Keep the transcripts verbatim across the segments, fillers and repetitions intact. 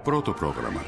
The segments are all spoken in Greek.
Πρώτο πρόγραμμα.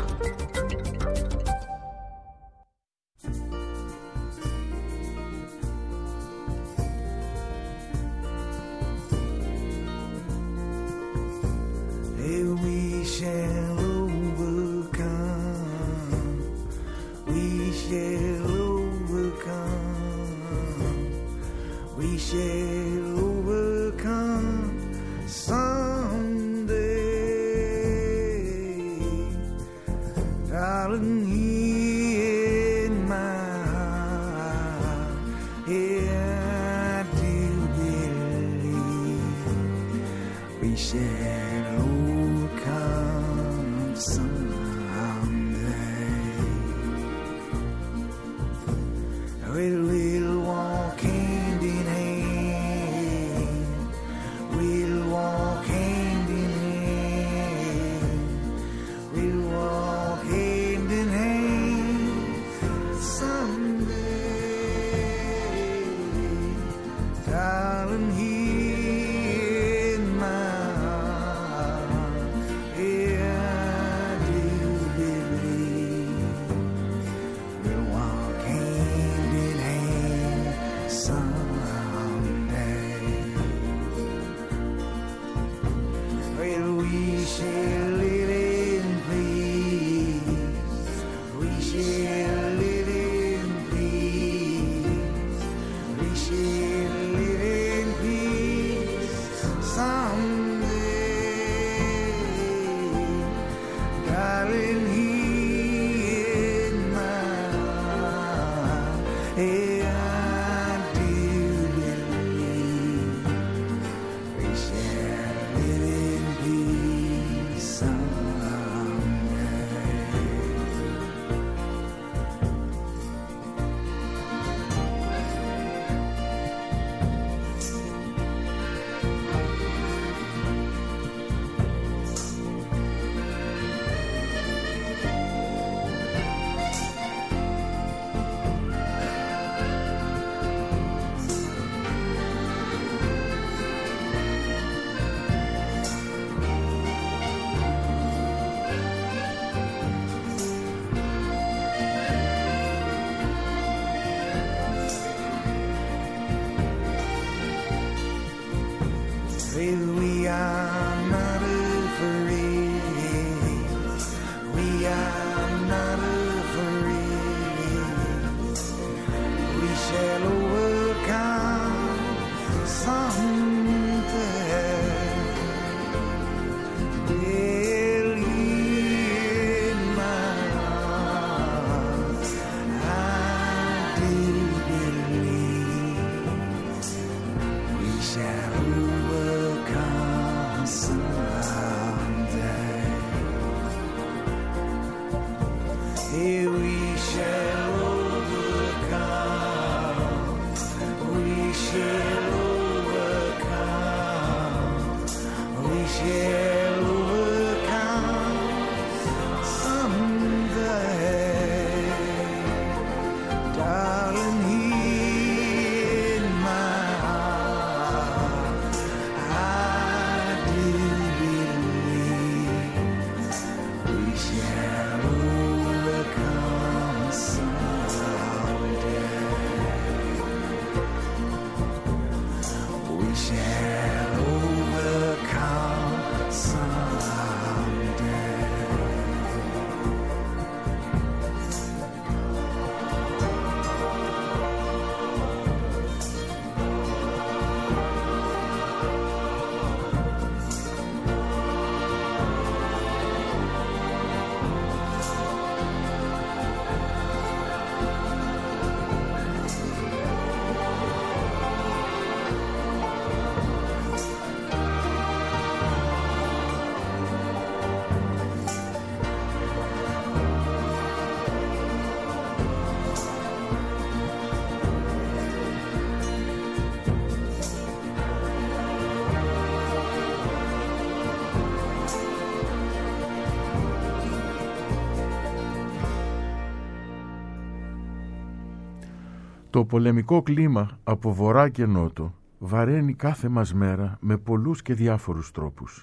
Το πολεμικό κλίμα από βορρά και νότο βαραίνει κάθε μας μέρα με πολλούς και διάφορους τρόπους.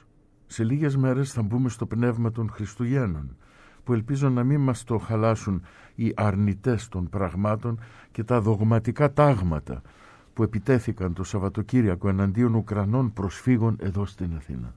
Σε λίγες μέρες θα μπούμε στο πνεύμα των Χριστουγέννων, που ελπίζω να μην μας το χαλάσουν οι αρνητές των πραγμάτων και τα δογματικά τάγματα που επιτέθηκαν το Σαββατοκύριακο εναντίον Ουκρανών προσφύγων εδώ στην Αθήνα.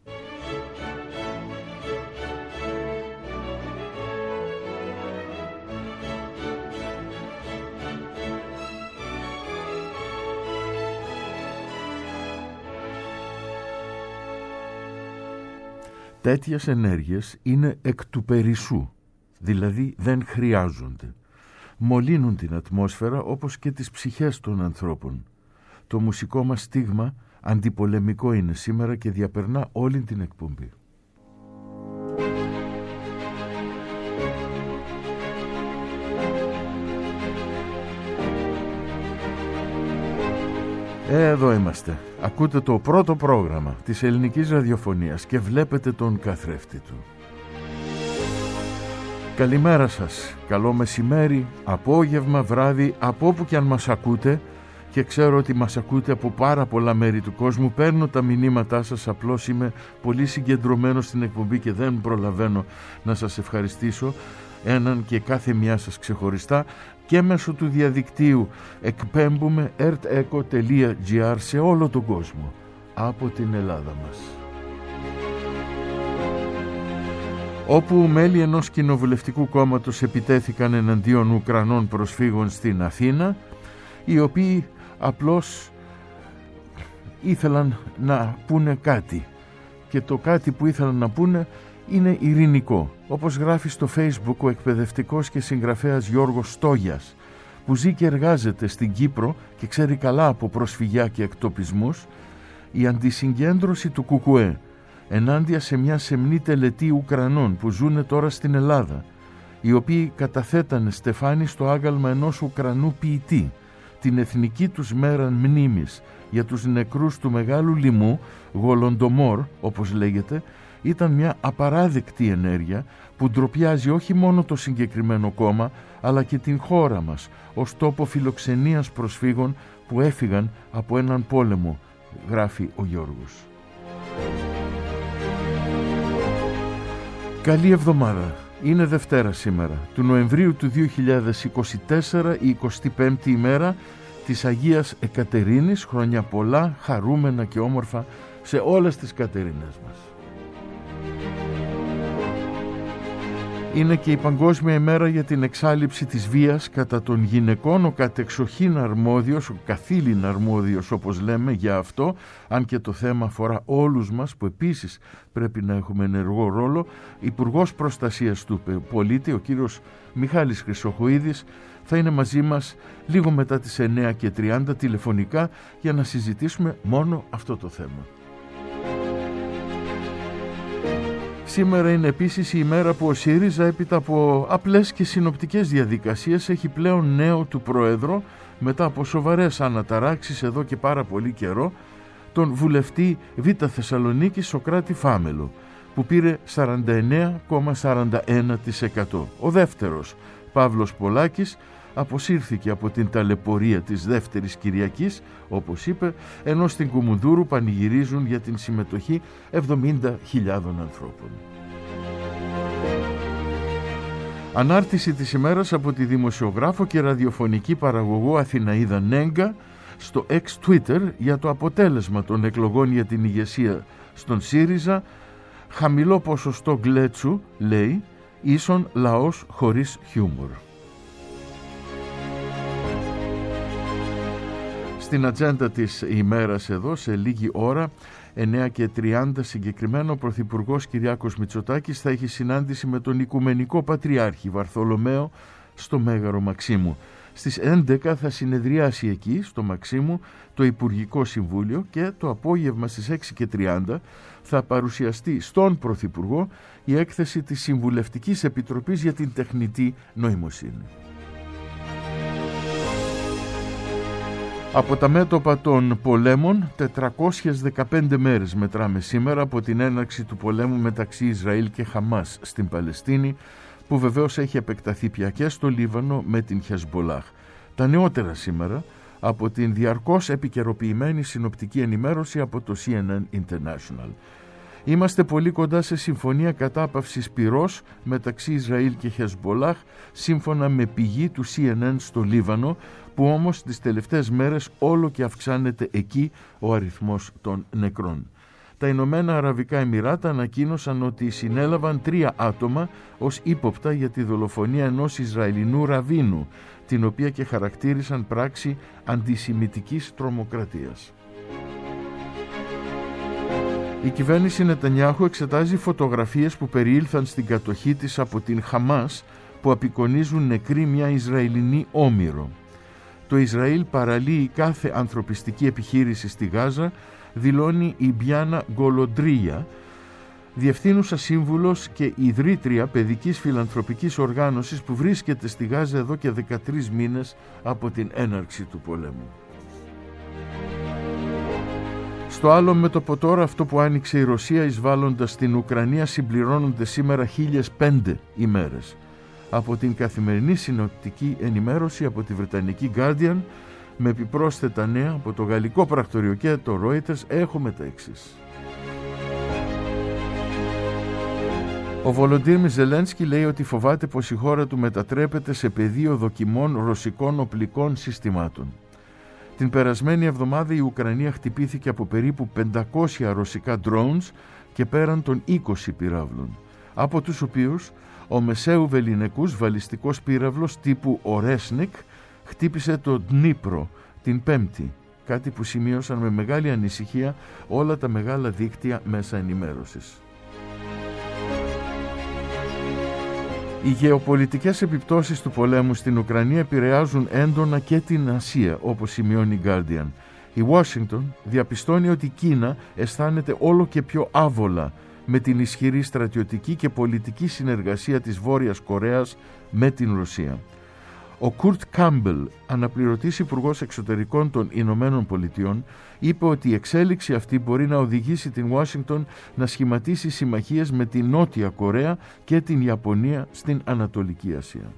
Τέτοιες ενέργειες είναι εκ του περισσού, δηλαδή δεν χρειάζονται. Μολύνουν την ατμόσφαιρα όπως και τις ψυχές των ανθρώπων. Το μουσικό μας στίγμα αντιπολεμικό είναι σήμερα και διαπερνά όλη την εκπομπή. Εδώ είμαστε. Ακούτε το πρώτο πρόγραμμα της ελληνικής ραδιοφωνίας και βλέπετε τον καθρέφτη του. Καλημέρα σας, καλό μεσημέρι, απόγευμα, βράδυ, από όπου και αν μας ακούτε, και ξέρω ότι μας ακούτε από πάρα πολλά μέρη του κόσμου. Παίρνω τα μηνύματά σας, απλώς είμαι πολύ συγκεντρωμένος στην εκπομπή και δεν προλαβαίνω να σας ευχαριστήσω έναν και κάθε μια σας ξεχωριστά. Και μέσω του διαδικτύου εκπέμπουμε ερτ εκο τελεία τζι άρ σε όλο τον κόσμο από την Ελλάδα μας. Όπου μέλη ενός κοινοβουλευτικού κόμματος επιτέθηκαν εναντίον Ουκρανών προσφύγων στην Αθήνα, οι οποίοι απλώς ήθελαν να πούνε κάτι, και το κάτι που ήθελαν να πούνε είναι ειρηνικό, όπως γράφει στο Facebook ο εκπαιδευτικός και συγγραφέας Γιώργος Στόγιας, που ζει και εργάζεται στην Κύπρο και ξέρει καλά από προσφυγιά και εκτοπισμούς. Η αντισυγκέντρωση του ΚΚΕ ενάντια σε μια σεμνή τελετή Ουκρανών που ζουν τώρα στην Ελλάδα, οι οποίοι καταθέτανε στεφάνι στο άγαλμα ενός Ουκρανού ποιητή, την εθνική τους μέρα μνήμης για τους νεκρούς του Μεγάλου Λιμού, Γολοντομόρ όπως λέγεται, ήταν μια απαράδεκτη ενέργεια που ντροπιάζει όχι μόνο το συγκεκριμένο κόμμα, αλλά και την χώρα μας ως τόπο φιλοξενίας προσφύγων που έφυγαν από έναν πόλεμο, γράφει ο Γιώργος. Καλή εβδομάδα. Είναι Δευτέρα σήμερα, του Νοεμβρίου του δύο χιλιάδες είκοσι τέσσερα, η εικοστή πέμπτη ημέρα της Αγίας Εκατερίνης. Χρόνια πολλά, χαρούμενα και όμορφα σε όλες τις Κατερίνες μας. Είναι και η Παγκόσμια ημέρα για την εξάλειψη της βίας κατά των γυναικών. Ο κατεξοχήν αρμόδιος, ο καθήλυν αρμόδιος όπως λέμε για αυτό, αν και το θέμα αφορά όλους μας που επίσης πρέπει να έχουμε ενεργό ρόλο, Υπουργός Προστασίας του Πολίτη, ο κύριος Μιχάλης Χρυσοχοΐδης, θα είναι μαζί μας λίγο μετά τις εννέα και τριάντα τηλεφωνικά για να συζητήσουμε μόνο αυτό το θέμα. Σήμερα είναι επίσης η ημέρα που ο ΣΥΡΙΖΑ, έπειτα από απλές και συνοπτικές διαδικασίες, έχει πλέον νέο του πρόεδρο, μετά από σοβαρές αναταράξεις εδώ και πάρα πολύ καιρό, τον βουλευτή Β' Θεσσαλονίκη Σωκράτη Φάμελο, που πήρε σαράντα εννέα κόμμα σαράντα ένα τοις εκατό. Ο δεύτερος, Παύλος Πολάκης, αποσύρθηκε από την ταλαιπωρία της δεύτερης Κυριακής, όπως είπε, ενώ στην Κουμουνδούρου πανηγυρίζουν για την συμμετοχή εβδομήντα χιλιάδων ανθρώπων. Ανάρτηση της ημέρας από τη δημοσιογράφο και ραδιοφωνική παραγωγό Αθηναίδα Νέγκα στο X Twitter για το αποτέλεσμα των εκλογών για την ηγεσία στον ΣΥΡΙΖΑ. Χαμηλό ποσοστό γκλέτσου, λέει, ίσον λαός χωρίς χιούμορ. Στην ατζέντα της ημέρας εδώ, σε λίγη ώρα, εννέα και τριάντα συγκεκριμένα, ο Πρωθυπουργός Κυριάκος Μητσοτάκης θα έχει συνάντηση με τον Οικουμενικό Πατριάρχη Βαρθολομαίο στο Μέγαρο Μαξίμου. Στις έντεκα θα συνεδριάσει εκεί, στο Μαξίμου, το Υπουργικό Συμβούλιο και το απόγευμα στις έξι και τριάντα θα παρουσιαστεί στον Πρωθυπουργό η έκθεση της Συμβουλευτικής Επιτροπής για την Τεχνητή Νοημοσύνη. Από τα μέτωπα των πολέμων, τετρακόσιες δεκαπέντε μέρες μετράμε σήμερα από την έναρξη του πολέμου μεταξύ Ισραήλ και Χαμάς στην Παλαιστίνη, που βεβαίως έχει επεκταθεί πια και στο Λίβανο με την Χεσμπολάχ. Τα νεότερα σήμερα από την διαρκώς επικαιροποιημένη συνοπτική ενημέρωση από το σι εν εν International. Είμαστε πολύ κοντά σε συμφωνία κατάπαυσης πυρός μεταξύ Ισραήλ και Χεσμπολάχ, σύμφωνα με πηγή του σι εν εν στο Λίβανο, που όμως τις τελευταίες μέρες όλο και αυξάνεται εκεί ο αριθμός των νεκρών. Τα Ηνωμένα Αραβικά Εμιράτα ανακοίνωσαν ότι συνέλαβαν τρία άτομα ως ύποπτα για τη δολοφονία ενός Ισραηλινού ραβίνου, την οποία και χαρακτήρισαν πράξη αντισημιτικής τρομοκρατίας. Η κυβέρνηση Νετανιάχου εξετάζει φωτογραφίες που περιήλθαν στην κατοχή της από την Χαμάς, που απεικονίζουν νεκρή μια Ισραηλινή όμηρο. Το Ισραήλ παραλύει κάθε ανθρωπιστική επιχείρηση στη Γάζα, δηλώνει η Μπιάνα Γκολοντρία, διευθύνουσα σύμβουλος και ιδρύτρια παιδικής φιλανθρωπικής οργάνωσης που βρίσκεται στη Γάζα εδώ και δεκατρείς μήνες από την έναρξη του πολέμου. Στο άλλο μέτωπο τώρα, αυτό που άνοιξε η Ρωσία εισβάλλοντας στην Ουκρανία, συμπληρώνονται σήμερα χίλιες πέντε ημέρες. Από την καθημερινή συνοπτική ενημέρωση από τη Βρετανική Guardian, με επιπρόσθετα νέα από το γαλλικό πρακτορείο και το Reuters, έχουμε τα εξής. Ο Βολοντίμιρ Ζελένσκι λέει ότι φοβάται πως η χώρα του μετατρέπεται σε πεδίο δοκιμών ρωσικών οπλικών συστημάτων. Την περασμένη εβδομάδα η Ουκρανία χτυπήθηκε από περίπου πεντακόσια ρωσικά drones και πέραν των είκοσι πυράβλων, από τους οποίους ο μεσαίου βεληνικούς βαλιστικός πύραυλος τύπου Ορέσνικ χτύπησε το Ντνίπρο την Πέμπτη, κάτι που σημείωσαν με μεγάλη ανησυχία όλα τα μεγάλα δίκτυα μέσα ενημέρωσης. Οι γεωπολιτικές επιπτώσεις του πολέμου στην Ουκρανία επηρεάζουν έντονα και την Ασία, όπως σημειώνει η Guardian. Η Ουάσιγκτον διαπιστώνει ότι η Κίνα αισθάνεται όλο και πιο άβολα με την ισχυρή στρατιωτική και πολιτική συνεργασία της Βόρειας Κορέας με την Ρωσία. Ο Κουρτ Κάμπελ, αναπληρωτής υπουργός εξωτερικών των Ηνωμένων Πολιτειών, είπε ότι η εξέλιξη αυτή μπορεί να οδηγήσει την Ουάσιγκτον να σχηματίσει συμμαχίες με την Νότια Κορέα και την Ιαπωνία στην Ανατολική Ασία.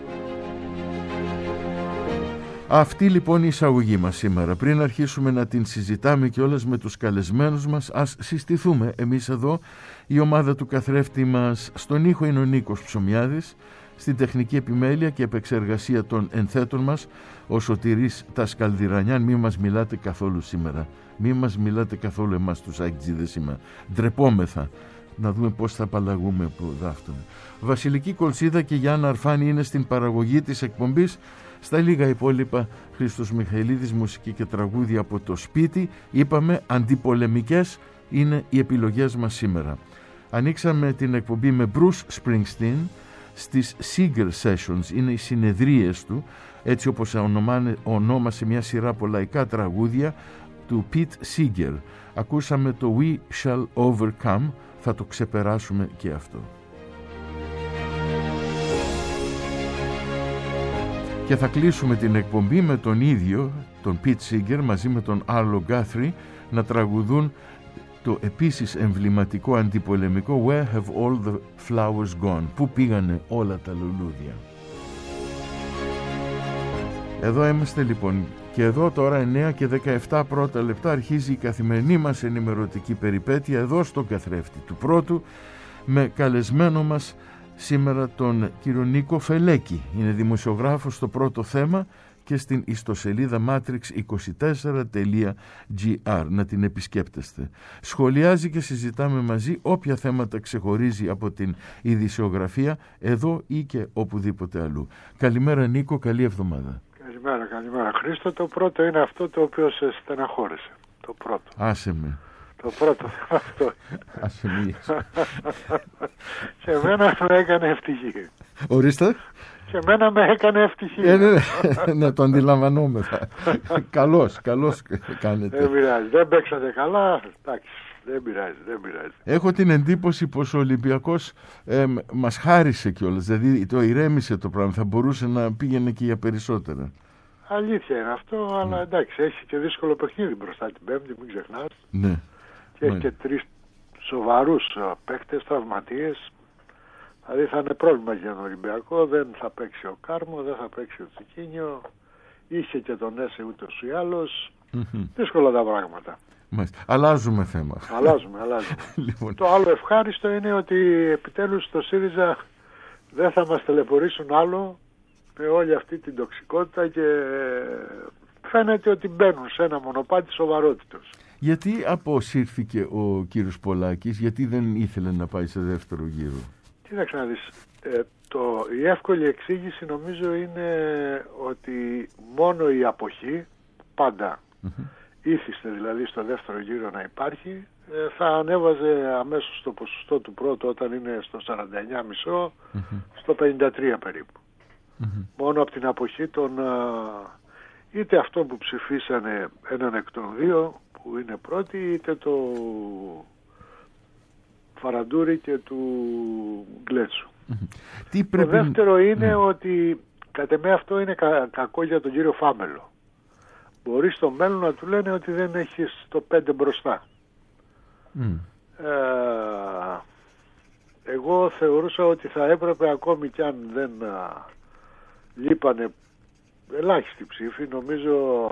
Αυτή λοιπόν η εισαγωγή μας σήμερα. Πριν αρχίσουμε να την συζητάμε κιόλας με τους καλεσμένους μας, ας συστηθούμε εμείς εδώ, η ομάδα του καθρέφτη μας. Στον ήχο είναι ο Νίκος Ψωμιάδης, στην τεχνική επιμέλεια και επεξεργασία των ενθέτων μας ο Σωτηρής Τασκαλδιρανιάν. Μη μας μιλάτε καθόλου σήμερα, μη μας μιλάτε καθόλου εμάς τους αγκτζίδες σήμερα, ντρεπόμεθα. Να δούμε πώς θα απαλλαγούμε από δάφτον. Βασιλική Κολσίδα και Γιάννα Αρφάνη είναι στην παραγωγή της εκπομπής. Στα λίγα υπόλοιπα Χρήστος Μιχαηλίδης, μουσική και τραγούδια από το σπίτι. Είπαμε αντιπολεμικές είναι οι επιλογές μας σήμερα. Ανοίξαμε την εκπομπή με Bruce Springsteen στις Seeger Sessions, είναι οι συνεδρίες του, έτσι όπως ονόμασε μια σειρά από λαϊκά τραγούδια του Pete Seeger. Ακούσαμε το We Shall Overcome, θα το ξεπεράσουμε και αυτό. Και θα κλείσουμε την εκπομπή με τον ίδιο, τον Pete Seeger, μαζί με τον Arlo Guthrie, να τραγουδούν το επίσης εμβληματικό αντιπολεμικό Where Have All the Flowers Gone? Πού πήγανε όλα τα λουλούδια? Εδώ είμαστε λοιπόν, και εδώ τώρα εννέα και δεκαεπτά πρώτα λεπτά αρχίζει η καθημερινή μας ενημερωτική περιπέτεια εδώ στον καθρέφτη του πρώτου, με καλεσμένο μας σήμερα τον κύριο Νίκο Φελέκη. Είναι δημοσιογράφος στο Πρώτο Θέμα και στην ιστοσελίδα μάτριξ είκοσι τέσσερα τελεία τζι άρ, να την επισκέπτεστε. Σχολιάζει και συζητάμε μαζί όποια θέματα ξεχωρίζει από την ειδησιογραφία εδώ ή και οπουδήποτε αλλού. Καλημέρα Νίκο, καλή εβδομάδα. Καλημέρα, καλημέρα Χρήστο. Το πρώτο είναι αυτό το οποίο σε στεναχώρησε. Το πρώτο. Άσε με. Το πρώτο αυτό. Άσε με. Και εμένα με έκανε ευτυχή. Ορίστε. Και εμένα με έκανε ευτυχή. Ε, ναι, ναι, ναι, το αντιλαμβανόμεθα. Καλώς, καλώς κάνετε. Δεν πειράζει, δεν παίξατε καλά, εντάξει, δεν πειράζει, δεν πειράζει. Έχω την εντύπωση πως ο Ολυμπιακός ε, μας χάρισε κιόλας, δηλαδή το ηρέμησε το πράγμα, θα μπορούσε να πήγαινε και για περισσότερα. Αλήθεια είναι αυτό, αλλά mm. εντάξει, έχει και δύσκολο παιχνίδι μπροστά την Πέμπτη, μην ξεχνάς. Ναι. Και έχει και τρεις σοβαρούς παίκτες, τραυματίες. Δηλαδή θα είναι πρόβλημα για τον Ολυμπιακό, δεν θα παίξει ο Κάρμο, δεν θα παίξει ο Τσικίνιο, είχε και τον Έσε ούτως ή άλλως, mm-hmm. δύσκολα τα πράγματα. Μάλιστα. Αλλάζουμε θέμα. Αλλάζουμε, αλλάζουμε. Λοιπόν. Το άλλο ευχάριστο είναι ότι επιτέλους το ΣΥΡΙΖΑ δεν θα μας ταλαιπωρήσουν άλλο με όλη αυτή την τοξικότητα και φαίνεται ότι μπαίνουν σε ένα μονοπάτι σοβαρότητος. Γιατί αποσύρθηκε ο κύριος Πολάκης, γιατί δεν ήθελε να πάει σε δεύτερο γύρο? Κοίταξε να δεις, ε, το, η εύκολη εξήγηση νομίζω είναι ότι μόνο η αποχή, πάντα mm-hmm. ήθιστε δηλαδή στο δεύτερο γύρο να υπάρχει, ε, θα ανέβαζε αμέσως το ποσοστό του πρώτου όταν είναι στο σαράντα εννιά κόμμα πέντε mm-hmm. στο πενήντα τρία περίπου. Mm-hmm. Μόνο από την αποχή των α, είτε αυτών που ψηφίσανε έναν εκ των δύο που είναι πρώτοι, είτε το Φαραντούρη και του Γκλέτσου. Mm-hmm. Τι πρέπει... Το δεύτερο είναι mm. ότι κατ' εμέ αυτό είναι κα, κακό για τον κύριο Φάμελο. Μπορεί στο μέλλον να του λένε ότι δεν έχεις το πέντε μπροστά. Mm. Ε, εγώ θεωρούσα ότι θα έπρεπε, ακόμη κι αν δεν α, λείπανε ελάχιστη ψήφοι, νομίζω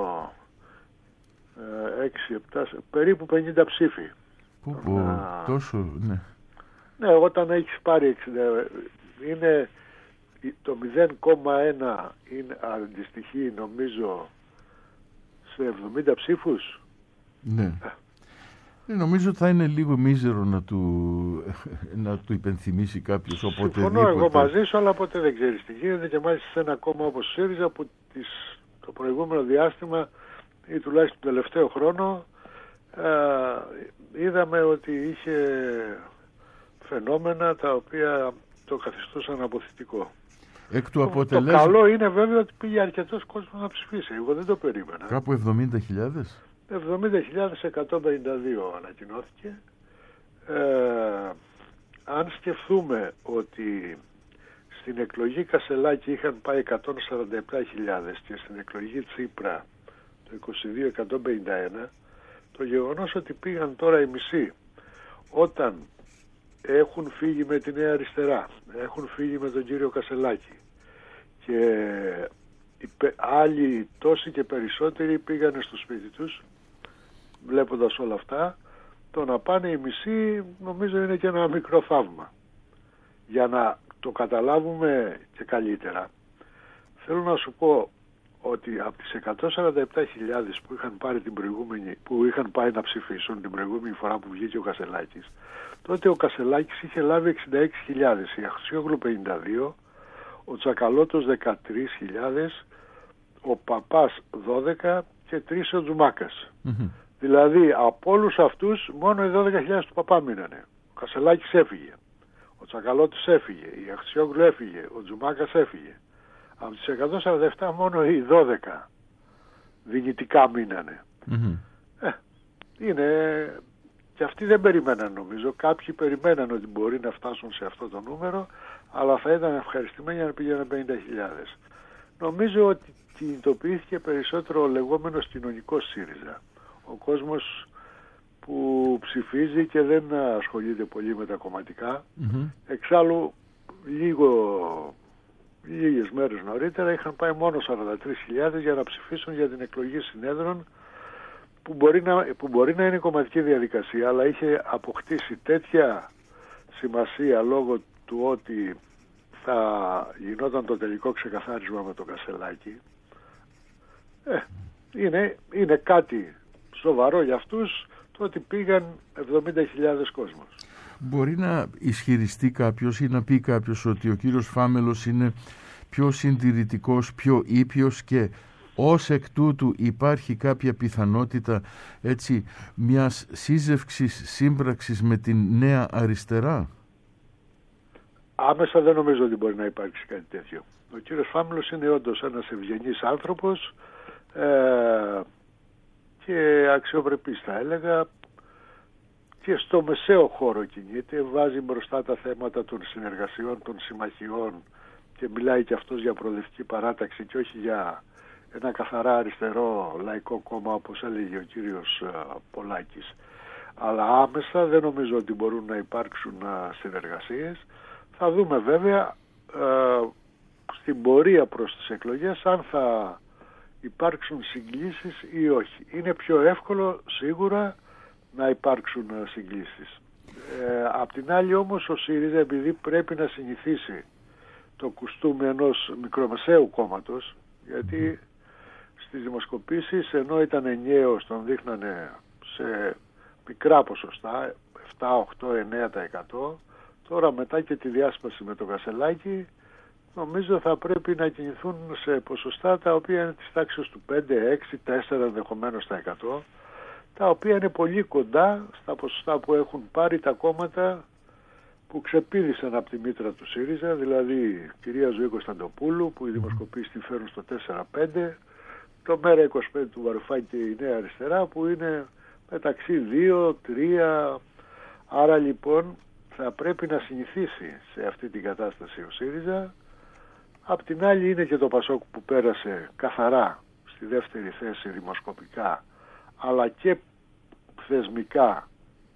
ε, έξι επτά, περίπου πενήντα ψήφοι. Που, που, να... τόσο, ναι. Ναι, όταν έχεις πάρει εξήντα, είναι το μηδέν κόμμα ένα είναι αντιστοιχεί νομίζω σε εβδομήντα ψήφους. Ναι. Ε, νομίζω ότι θα είναι λίγο μίζερο να του, να του υπενθυμίσει κάποιος οποτεδήποτε. Συμφωνώ εγώ μαζί σου, αλλά ποτέ δεν ξέρεις τι γίνεται, και μάλιστα σε ένα κόμμα όπως ΣΥΡΙΖΑ που τις, το προηγούμενο διάστημα ή τουλάχιστον τον τελευταίο χρόνο ε, είδαμε ότι είχε φαινόμενα τα οποία το καθιστούσαν αποθητικό. Εκ του το, αποτελέσμα... το καλό είναι βέβαια ότι πήγε αρκετός κόσμος να ψηφίσει. Εγώ δεν το περίμενα. Κάπου εβδομήντα χιλιάδες. εβδομήντα χιλιάδες εκατόν πενήντα δύο ανακοινώθηκε. Ε, αν σκεφτούμε ότι στην εκλογή Κασελάκη είχαν πάει εκατόν σαράντα επτά χιλιάδες και στην εκλογή Τσίπρα το είκοσι δύο εκατόν πενήντα ένα, το γεγονός ότι πήγαν τώρα οι μισοί όταν έχουν φύγει με τη Νέα Αριστερά, έχουν φύγει με τον κύριο Κασελάκη και άλλοι τόσοι και περισσότεροι πήγανε στο σπίτι τους, βλέποντας όλα αυτά, το να πάνε οι μισοί νομίζω είναι και ένα μικρό θαύμα. Για να το καταλάβουμε και καλύτερα, θέλω να σου πω ότι από τις εκατόν σαράντα επτά χιλιάδες που είχαν πάρει την προηγούμενη, που είχαν πάει να ψηφίσουν την προηγούμενη φορά που βγήκε ο Κασελάκης, τότε ο Κασελάκης είχε λάβει εξήντα έξι χιλιάδες, η Αχτσιόγλου πενήντα δύο, ο Τσακαλώτος δεκατρείς χιλιάδες, ο Παπάς δώδεκα και τρεις ο Τζουμάκας. Mm-hmm. Δηλαδή από όλους αυτούς μόνο οι δώδεκα χιλιάδες του Παπά μείνανε. Ο Κασελάκης έφυγε, ο Τσακαλώτης έφυγε, η Αχτσιόγλου έφυγε, ο Τζουμάκας έφυγε. Από τις εκατόν σαράντα επτά μόνο οι δώδεκα δυνητικά μείνανε. Mm-hmm. Ε, είναι... Και αυτοί δεν περιμέναν νομίζω. Κάποιοι περιμέναν ότι μπορεί να φτάσουν σε αυτό το νούμερο, αλλά θα ήταν ευχαριστημένοι αν πήγαιναν πενήντα χιλιάδες. Νομίζω ότι κινητοποιήθηκε περισσότερο ο λεγόμενος κοινωνικός ΣΥΡΙΖΑ. Ο κόσμος που ψηφίζει και δεν ασχολείται πολύ με τα κομματικά. Mm-hmm. Εξάλλου λίγο... λίγες μέρες νωρίτερα είχαν πάει μόνο σαράντα τρεις χιλιάδες για να ψηφίσουν για την εκλογή συνέδρων που μπορεί να, που μπορεί να είναι κομματική διαδικασία, αλλά είχε αποκτήσει τέτοια σημασία λόγω του ότι θα γινόταν το τελικό ξεκαθάρισμα με το Κασελάκη. Ε, είναι, είναι κάτι σοβαρό για αυτούς το ότι πήγαν εβδομήντα χιλιάδες κόσμος. Μπορεί να ισχυριστεί κάποιος ή να πει κάποιος ότι ο κύριος Φάμελος είναι πιο συντηρητικός, πιο ήπιος και ως εκ τούτου υπάρχει κάποια πιθανότητα έτσι μιας σύζευξης, σύμπραξης με την Νέα Αριστερά? Άμεσα δεν νομίζω ότι μπορεί να υπάρξει κάτι τέτοιο. Ο κύριος Φάμελος είναι όντως ένας ευγενής άνθρωπος ε, και αξιοπρεπής θα έλεγα, και στο μεσαίο χώρο κινείται, βάζει μπροστά τα θέματα των συνεργασιών, των συμμαχιών και μιλάει και αυτός για προοδευτική παράταξη και όχι για ένα καθαρά αριστερό λαϊκό κόμμα όπως έλεγε ο κύριος Πολάκης. Αλλά άμεσα δεν νομίζω ότι μπορούν να υπάρξουν συνεργασίες. Θα δούμε βέβαια ε, στην πορεία προς τις εκλογές αν θα υπάρξουν συγκλήσεις ή όχι. Είναι πιο εύκολο σίγουρα να υπάρξουν συγκλήσεις. Ε, απ' την άλλη όμως ο ΣΥΡΙΖΑ, επειδή πρέπει να συνηθίσει το κουστούμι ενός μικρομεσαίου κόμματος, γιατί στις δημοσκοπήσεις ενώ ήταν ενιαίος τον δείχνανε σε μικρά ποσοστά, επτά, οκτώ, εννέα τοις εκατό, τώρα μετά και τη διάσπαση με τον Κασελάκη νομίζω θα πρέπει να κινηθούν σε ποσοστά τα οποία είναι της τάξης του πέντε, έξι, τέσσερα ενδεχομένως τα εκατό, τα οποία είναι πολύ κοντά στα ποσοστά που έχουν πάρει τα κόμματα που ξεπήδησαν από τη μήτρα του ΣΥΡΙΖΑ, δηλαδή η κυρία Ζωή Κωνσταντοπούλου που οι δημοσκοπήσεις τη φέρουν στο τέσσερα πέντε, το ΜΕΡΑ είκοσι πέντε του Βαρουφάκη και η Νέα Αριστερά που είναι μεταξύ δύο, τρία. Άρα λοιπόν θα πρέπει να συνηθίσει σε αυτή την κατάσταση ο ΣΥΡΙΖΑ. Απ' την άλλη είναι και το ΠΑΣΟΚ που πέρασε καθαρά στη δεύτερη θέση δημοσκοπικά, αλλά και θεσμικά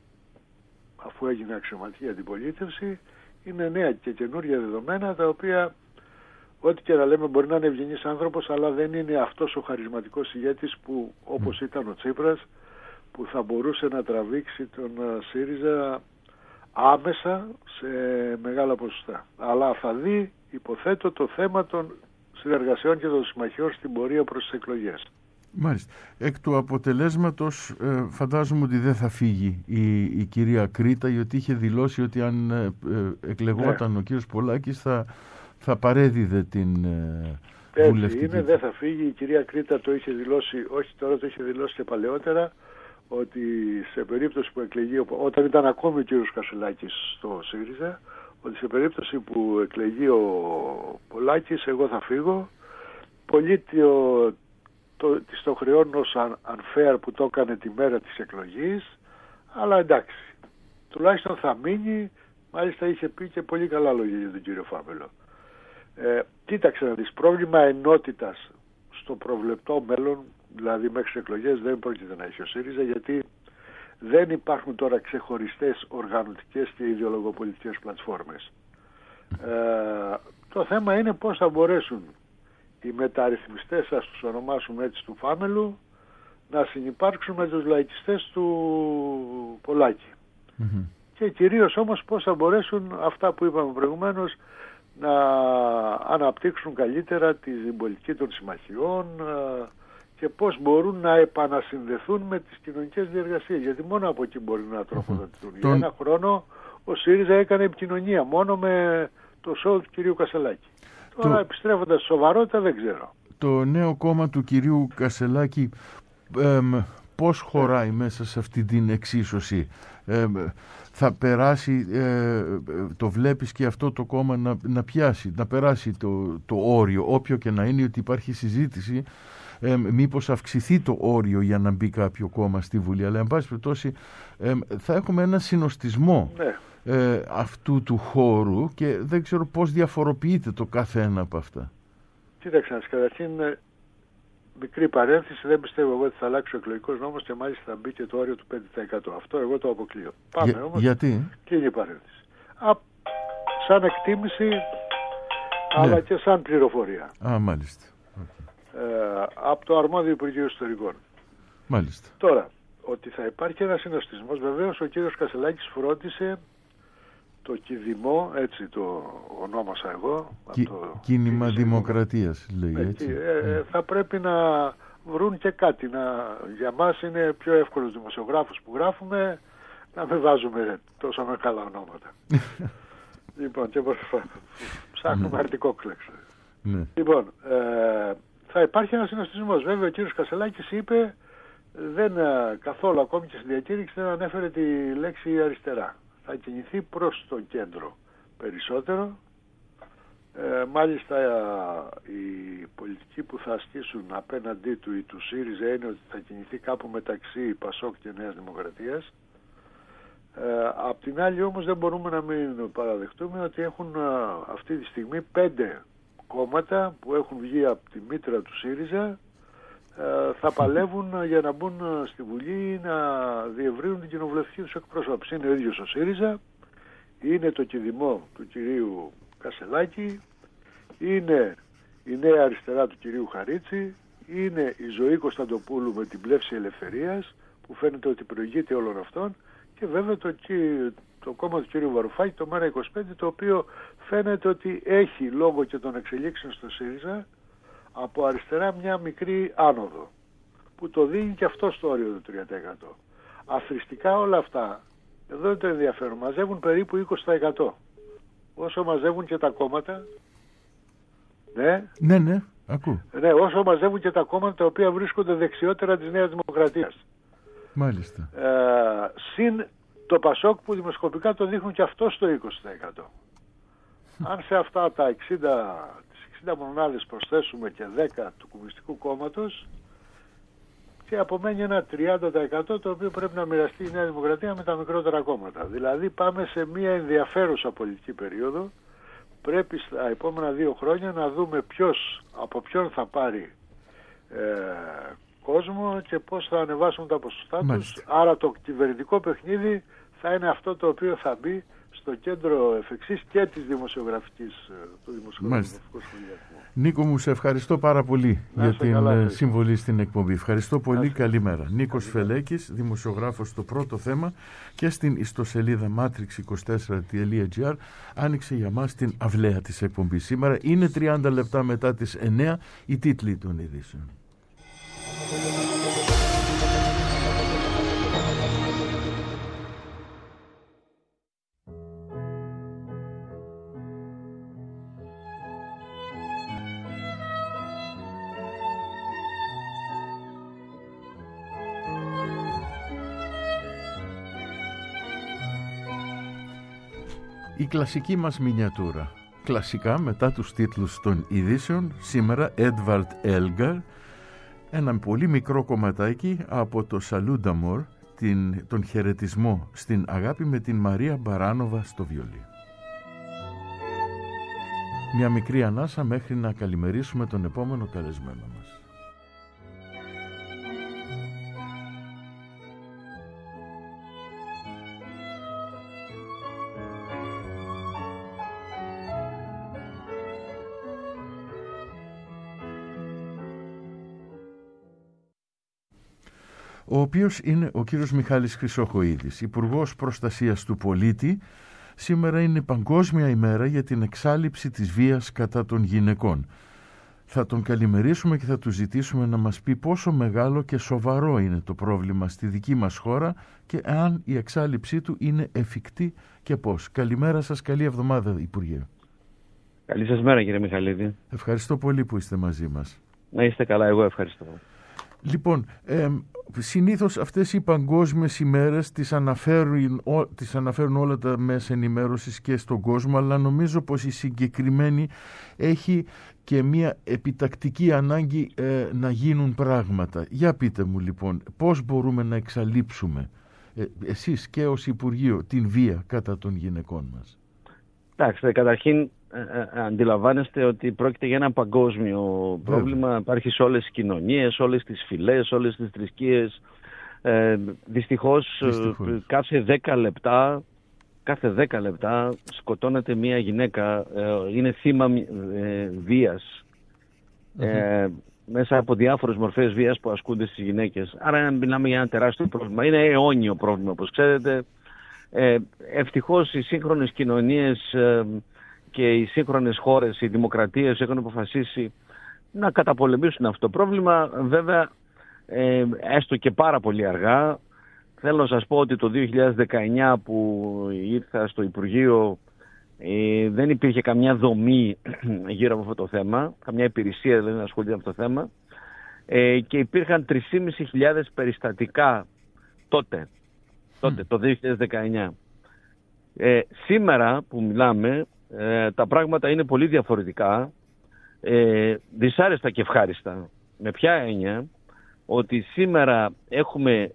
αφού έγινε αξιωματική αντιπολίτευση. Είναι νέα και καινούργια δεδομένα τα οποία ό,τι και να λέμε μπορεί να είναι ευγενής άνθρωπος, αλλά δεν είναι αυτός ο χαρισματικός ηγέτης που όπως ήταν ο Τσίπρας που θα μπορούσε να τραβήξει τον ΣΥΡΙΖΑ άμεσα σε μεγάλα ποσοστά. Αλλά θα δει, υποθέτω, το θέμα των συνεργασιών και των συμμαχιών στην πορεία προς τις εκλογές. Μάλιστα. Εκ του αποτελέσματος ε, φαντάζομαι ότι δεν θα φύγει η, η κυρία Κρήτα, γιατί είχε δηλώσει ότι αν ε, ε, εκλεγόταν ναι. ο κύριος Πολάκης θα, θα παρέδιδε την ε, Έτσι βουλευτική. είναι, δεν θα φύγει. Η κυρία Κρήτα το είχε δηλώσει, όχι τώρα, το είχε δηλώσει και παλαιότερα, ότι σε περίπτωση που εκλεγεί, όταν ήταν ακόμη ο κύριος Κασελάκης στο ΣΥΡΙΖΑ, ότι σε περίπτωση που εκλεγεί ο Πολάκης εγώ θα φύγω. Πολύ το, το, της το χρεώνω ως unfair που το έκανε τη μέρα της εκλογής, αλλά εντάξει, τουλάχιστον θα μείνει. Μάλιστα είχε πει και πολύ καλά λόγια για τον κύριο Φάμελο. Ε, κοίταξε να δεις, πρόβλημα ενότητας στο προβλεπτό μέλλον, δηλαδή μέχρι τις εκλογές, δεν πρόκειται να έχει ο ΣΥΡΙΖΑ, γιατί δεν υπάρχουν τώρα ξεχωριστές οργανωτικές και ιδεολογοπολιτικές πλατφόρμες. Ε, το θέμα είναι πώς θα μπορέσουν οι μεταρρυθμιστές, ας τους ονομάσουμε έτσι, του Φάμελου, να συνυπάρξουν με τους λαϊκιστές του Πολάκη. Mm-hmm. Και κυρίως όμως πώς θα μπορέσουν αυτά που είπαμε προηγουμένως να αναπτύξουν καλύτερα τη πολιτική των συμμαχιών και πώς μπορούν να επανασυνδεθούν με τις κοινωνικές διεργασίες, γιατί μόνο από εκεί μπορεί να τροφοδοτηθούν. Mm-hmm. Για ένα χρόνο ο ΣΥΡΙΖΑ έκανε επικοινωνία μόνο με το σοου του κυρίου Κασελάκη. Τώρα το... επιστρέφοντας σοβαρότητα δεν ξέρω. Το νέο κόμμα του κυρίου Κασελάκη εμ, πώς χωράει μέσα σε αυτή την εξίσωση? Εμ, θα περάσει, ε, το βλέπεις και αυτό το κόμμα να, να πιάσει, να περάσει το, το όριο, όποιο και να είναι, ότι υπάρχει συζήτηση ε, μήπως αυξηθεί το όριο για να μπει κάποιο κόμμα στη Βουλή, αλλά εν πάση περιπτώσει ε, θα έχουμε ένα συνοστισμό ναι. ε, αυτού του χώρου και δεν ξέρω πώς διαφοροποιείται το κάθε ένα από αυτά. Κοίταξε, καταρχήν μικρή παρένθεση, δεν πιστεύω εγώ ότι θα αλλάξει ο εκλογικός νόμος και μάλιστα θα μπει και το όριο του πέντε τοις εκατό. Αυτό εγώ το αποκλείω. Πάμε Για, όμως. Γιατί? Κλείνει η παρένθεση. Α, σαν εκτίμηση, ναι. αλλά και σαν πληροφορία. Α, μάλιστα. Ε, από το αρμόδιο Υπουργείο Ιστορικών. Μάλιστα. Τώρα, ότι θα υπάρχει ένα συνοστισμός, βεβαίως ο κύριος Κασελάκης φρόντισε το κηδημό, έτσι το ονόμασα εγώ. Κι, το κίνημα Δημοκρατίας λέει ε, έτσι. Ε, ε, θα πρέπει να βρουν και κάτι. Να, για μας είναι πιο εύκολο τους δημοσιογράφους που γράφουμε να μην βάζουμε τόσο μεγάλα ονόματα. Λοιπόν, και ψάχνουμε αρτικόκλεξ. Ναι. Λοιπόν, ε, θα υπάρχει ένας συνοστισμός. Βέβαια ο κύριος Κασελάκης είπε δεν, καθόλου ακόμη και στη διακήρυξη δεν ανέφερε τη λέξη αριστερά. Θα κινηθεί προς το κέντρο περισσότερο. Ε, μάλιστα η πολιτική που θα ασκήσουν απέναντί του ή του ΣΥΡΙΖΑ είναι ότι θα κινηθεί κάπου μεταξύ ΠΑΣΟΚ και Νέας Δημοκρατίας. Ε, απ' την άλλη όμως δεν μπορούμε να μην παραδεχτούμε ότι έχουν α, αυτή τη στιγμή πέντε κόμματα που έχουν βγει από τη μήτρα του ΣΥΡΙΖΑ, ε, θα παλεύουν για να μπουν στη Βουλή να διευρύνουν την κοινοβουλευτική τους εκπροσώπηση. Είναι ο ίδιος ο ΣΥΡΙΖΑ, είναι το κηδημό του κυρίου Κασελάκη, είναι η Νέα Αριστερά του κυρίου Χαρίτση, είναι η Ζωή Κωνσταντοπούλου με την Πλεύση Ελευθερίας, που που φαίνεται ότι προηγείται όλων αυτών, και βέβαια το, το κόμμα του κ. Βαρουφάκη, το ΜΕΡΑ είκοσι πέντε, το οποίο φαίνεται ότι έχει λόγω και των εξελίξεων στο ΣΥΡΙΖΑ από αριστερά μια μικρή άνοδο, που το δίνει και αυτό στο όριο του τρία τοις εκατό. Αθρηστικά όλα αυτά, εδώ είναι το ενδιαφέρον, μαζεύουν περίπου είκοσι τοις εκατό. Όσο μαζεύουν και τα κόμματα, ναι, ναι, ναι, ακούω. Ναι, όσο μαζεύουν και τα κόμματα τα οποία βρίσκονται δεξιότερα της Νέας Δημοκρατίας. Μάλιστα. Ε, συν το Πασόκ που δημοσκοπικά το δείχνουν και αυτό στο είκοσι τοις εκατό. Αν σε αυτά τα εξήντα, τις εξήντα μονάδες προσθέσουμε και δέκα του Κομμουνιστικού Κόμματος, και απομένει ένα τριάντα τοις εκατό το οποίο πρέπει να μοιραστεί η Νέα Δημοκρατία με τα μικρότερα κόμματα. Δηλαδή πάμε σε μια ενδιαφέρουσα πολιτική περίοδο. Πρέπει στα επόμενα δύο χρόνια να δούμε ποιος, από ποιον θα πάρει ε, κόσμο και πώς θα ανεβάσουν τα ποσοστά τους. Άρα το κυβερνητικό παιχνίδι θα είναι αυτό το οποίο θα μπει στο κέντρο εφ' εξής και της δημοσιογραφικής, του δημοσιογραφικού σχολιασμού. Νίκο μου, σε ευχαριστώ πάρα πολύ να για την καλά, συμβολή στην εκπομπή. Ευχαριστώ πολύ, να καλημέρα. Νίκος Φελέκης, δημοσιογράφος στο Πρώτο Θέμα και στην ιστοσελίδα μάτριξ είκοσι τέσσερα τελεία τζι άρ, άνοιξε για μας την αυλαία της εκπομπής. Σήμερα είναι τριάντα λεπτά μετά τις εννέα οι τίτλοι των ειδήσεων. Η κλασική μας μινιατούρα. Κλασικά μετά τους τίτλους των ειδήσεων, σήμερα Edvard Elgar, ένα πολύ μικρό κομματάκι από το Salut d'Amour, την, τον χαιρετισμό στην αγάπη με την Μαρία Μπαράνοβα στο βιολί. Μια μικρή ανάσα μέχρι να καλημερίσουμε τον επόμενο καλεσμένο μας. Ο οποίος είναι ο κύριος Μιχάλης Χρυσοχοΐδης, Υπουργός Προστασίας του Πολίτη. Σήμερα είναι Παγκόσμια ημέρα για την εξάλειψη της βίας κατά των γυναικών. Θα τον καλημερίσουμε και θα του ζητήσουμε να μας πει πόσο μεγάλο και σοβαρό είναι το πρόβλημα στη δική μας χώρα και αν η εξάλειψή του είναι εφικτή και πώς. Καλημέρα σας, καλή εβδομάδα, Υπουργέ. Καλή σας μέρα, κύριε Μιχαλίδη. Ευχαριστώ πολύ που είστε μαζί μας. Να είστε καλά, εγώ ευχαριστώ. Λοιπόν, ε, συνήθως αυτές οι παγκόσμιες ημέρες τις αναφέρουν, ό, τις αναφέρουν όλα τα μέσα ενημέρωσης και στον κόσμο, αλλά νομίζω πως η συγκεκριμένη έχει και μια επιτακτική ανάγκη ε, να γίνουν πράγματα. Για πείτε μου λοιπόν, πώς μπορούμε να εξαλείψουμε ε, εσείς και ως Υπουργείο την βία κατά των γυναικών μας? Εντάξει, καταρχήν ε, ε, αντιλαμβάνεστε ότι πρόκειται για ένα παγκόσμιο πρόβλημα. Βέβαια. Υπάρχει σε όλες τις κοινωνίες, όλες τις φυλές, όλες τις θρησκείες. Ε, δυστυχώς, δυστυχώς κάθε δέκα λεπτά κάθε δέκα λεπτά σκοτώνεται μία γυναίκα, ε, είναι θύμα ε, βίας. Uh-huh. Ε, μέσα από διάφορες μορφές βίας που ασκούνται στις γυναίκες. Άρα μιλάμε για ένα τεράστιο πρόβλημα. Είναι αιώνιο πρόβλημα, όπως ξέρετε. Ε, ευτυχώς οι σύγχρονες κοινωνίες ε, και οι σύγχρονες χώρες, οι δημοκρατίες έχουν αποφασίσει να καταπολεμήσουν αυτό το πρόβλημα. Βέβαια, ε, έστω και πάρα πολύ αργά. Θέλω να σας πω ότι το δύο χιλιάδες δεκαεννιά που ήρθα στο Υπουργείο ε, δεν υπήρχε καμιά δομή γύρω από αυτό το θέμα, καμιά υπηρεσία δεν ασχολείται με αυτό το θέμα ε, και υπήρχαν τρεις χιλιάδες πεντακόσια περιστατικά τότε, τότε mm. το δύο χιλιάδες δεκαεννιά. Ε, σήμερα που μιλάμε ε, τα πράγματα είναι πολύ διαφορετικά, ε, δυσάρεστα και ευχάριστα. Με ποια έννοια? Ότι σήμερα έχουμε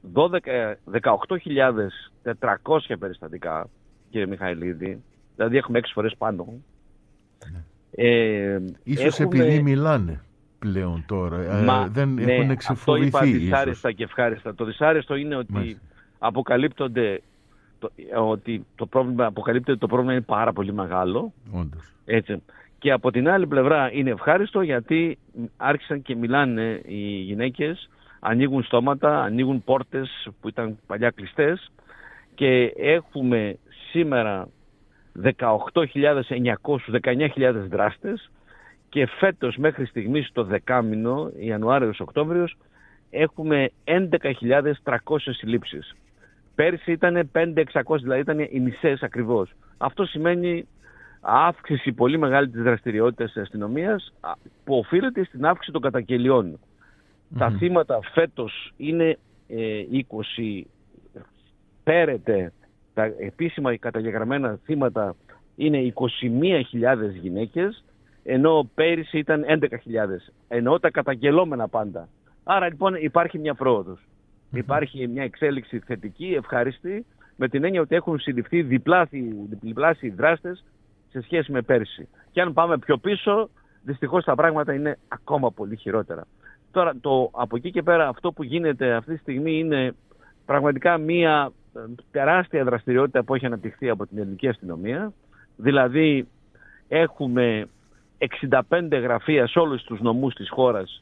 δεκαοκτώ χιλιάδες τετρακόσια περιστατικά, κύριε Μιχαηλίδη, δηλαδή έχουμε έξι φορές πάνω. Ναι. Ε, Ίσως έχουμε... επειδή μιλάνε πλέον τώρα, Μα, ε, δεν ναι, έχουν εξυφοβηθεί. Αυτό είπα δυσάρεστα και ευχάριστα. Το δυσάρεστο είναι ότι Μάλιστα. αποκαλύπτονται, το, ότι το πρόβλημα, αποκαλύπτεται το πρόβλημα είναι πάρα πολύ μεγάλο. Όντως. Έτσι. Και από την άλλη πλευρά είναι ευχάριστο γιατί άρχισαν και μιλάνε οι γυναίκες ανοίγουν στόματα, ανοίγουν πόρτες που ήταν παλιά κλειστές και έχουμε σήμερα δεκαοκτώ χιλιάδες εννιακόσιους, δεκαεννιά χιλιάδες δράστες και φέτος μέχρι στιγμής το δεκάμηνο, Ιανουάριος-Οκτώβριος, έχουμε έντεκα χιλιάδες τριακόσιες συλλήψεις. Πέρσι ήταν πέντε χιλιάδες εξακόσιες, δηλαδή ήταν οι μισές ακριβώς. Αυτό σημαίνει αύξηση πολύ μεγάλη της δραστηριότητας της αστυνομίας που οφείλεται στην αύξηση των καταγγελιών. Mm-hmm. Τα θύματα φέτος είναι ε, είκοσι, πέρετε, τα επίσημα καταγεγραμμένα θύματα είναι είκοσι μία χιλιάδες γυναίκες, ενώ πέρυσι ήταν έντεκα χιλιάδες, ενώ τα καταγγελόμενα πάντα. Άρα λοιπόν υπάρχει μια πρόοδος. Mm-hmm. Υπάρχει μια εξέλιξη θετική, ευχάριστη, με την έννοια ότι έχουν συλληφθεί διπλάσιοι δράστες σε σχέση με πέρσι. Και αν πάμε πιο πίσω, δυστυχώς τα πράγματα είναι ακόμα πολύ χειρότερα. Τώρα, το, από εκεί και πέρα, αυτό που γίνεται αυτή τη στιγμή είναι πραγματικά μια τεράστια δραστηριότητα που έχει αναπτυχθεί από την ελληνική αστυνομία. Δηλαδή, έχουμε εξήντα πέντε γραφεία σε όλους τους νομούς της χώρας,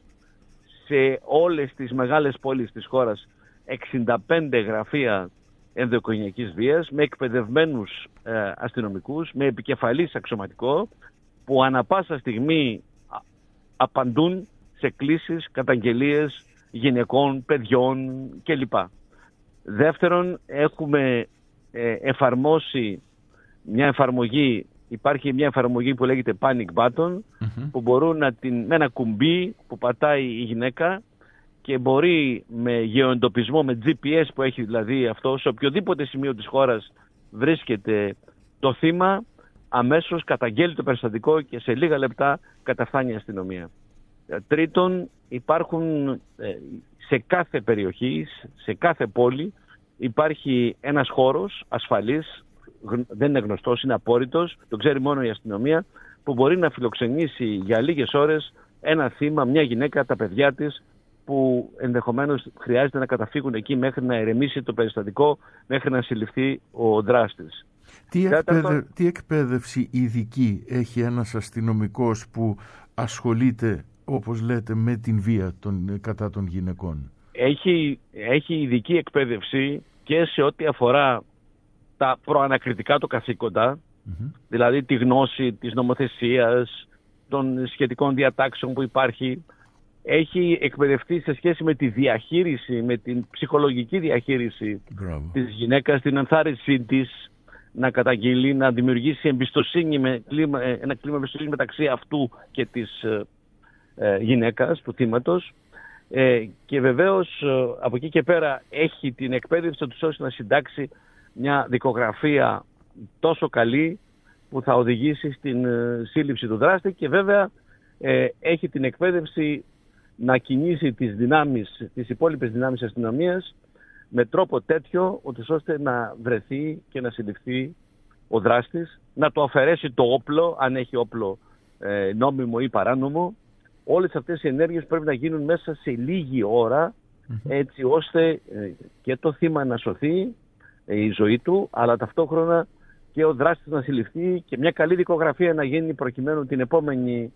σε όλες τις μεγάλες πόλεις της χώρας, εξήντα πέντε γραφεία ενδοοικογενειακής βίας, με εκπαιδευμένους ε, αστυνομικούς, με επικεφαλής αξιωματικό, που ανα πάσα στιγμή α, απαντούν σε κλήσεις, καταγγελίες γυναικών, παιδιών κλπ. Δεύτερον, έχουμε ε, εφαρμόσει μια εφαρμογή, υπάρχει μια εφαρμογή που λέγεται Panic Button, mm-hmm. που μπορούν να την, με ένα κουμπί που πατάει η γυναίκα και μπορεί με γεωεντοπισμό, με τζι πι ες που έχει δηλαδή αυτό, σε οποιοδήποτε σημείο της χώρας βρίσκεται το θύμα, αμέσως καταγγέλει το περιστατικό και σε λίγα λεπτά καταφθάνει η αστυνομία. Τρίτον, υπάρχουν σε κάθε περιοχή, σε κάθε πόλη, υπάρχει ένας χώρος ασφαλής, δεν είναι γνωστός, είναι απόρριτος, το ξέρει μόνο η αστυνομία, που μπορεί να φιλοξενήσει για λίγες ώρες ένα θύμα, μια γυναίκα, τα παιδιά της, που ενδεχομένως χρειάζεται να καταφύγουν εκεί μέχρι να ηρεμήσει το περιστατικό, μέχρι να συλληφθεί ο δράστης. Τι, εκπαίδε... Τι εκπαίδευση ειδική έχει ένας αστυνομικός που ασχολείται, όπως λέτε, με την βία των, κατά των γυναικών? Έχει, έχει ειδική εκπαίδευση και σε ό,τι αφορά τα προανακριτικά του καθήκοντα, mm-hmm. δηλαδή τη γνώση της νομοθεσίας, των σχετικών διατάξεων που υπάρχει. Έχει εκπαιδευτεί σε σχέση με τη διαχείριση, με την ψυχολογική διαχείριση Μπράβο. της γυναίκας, την ενθάρρυνσή της να καταγγείλει, να δημιουργήσει εμπιστοσύνη, με κλίμα, ένα κλίμα εμπιστοσύνη μεταξύ αυτού και της ε, ε, γυναίκας, του θύματος. Ε, και βεβαίως ε, από εκεί και πέρα έχει την εκπαίδευση του ώστε να συντάξει μια δικογραφία τόσο καλή που θα οδηγήσει στην ε, σύλληψη του δράστη και βέβαια ε, έχει την εκπαίδευση να κινήσει τις δυνάμεις, τις υπόλοιπες δυνάμεις αστυνομίας με τρόπο τέτοιο ώστε να βρεθεί και να συλληφθεί ο δράστης, να του αφαιρέσει το όπλο, αν έχει όπλο ε, νόμιμο ή παράνομο. Όλες αυτές οι ενέργειες πρέπει να γίνουν μέσα σε λίγη ώρα, έτσι ώστε ε, και το θύμα να σωθεί, ε, η ζωή του, αλλά ταυτόχρονα και ο δράστης να συλληφθεί και μια καλή δικογραφία να γίνει προκειμένου την επόμενη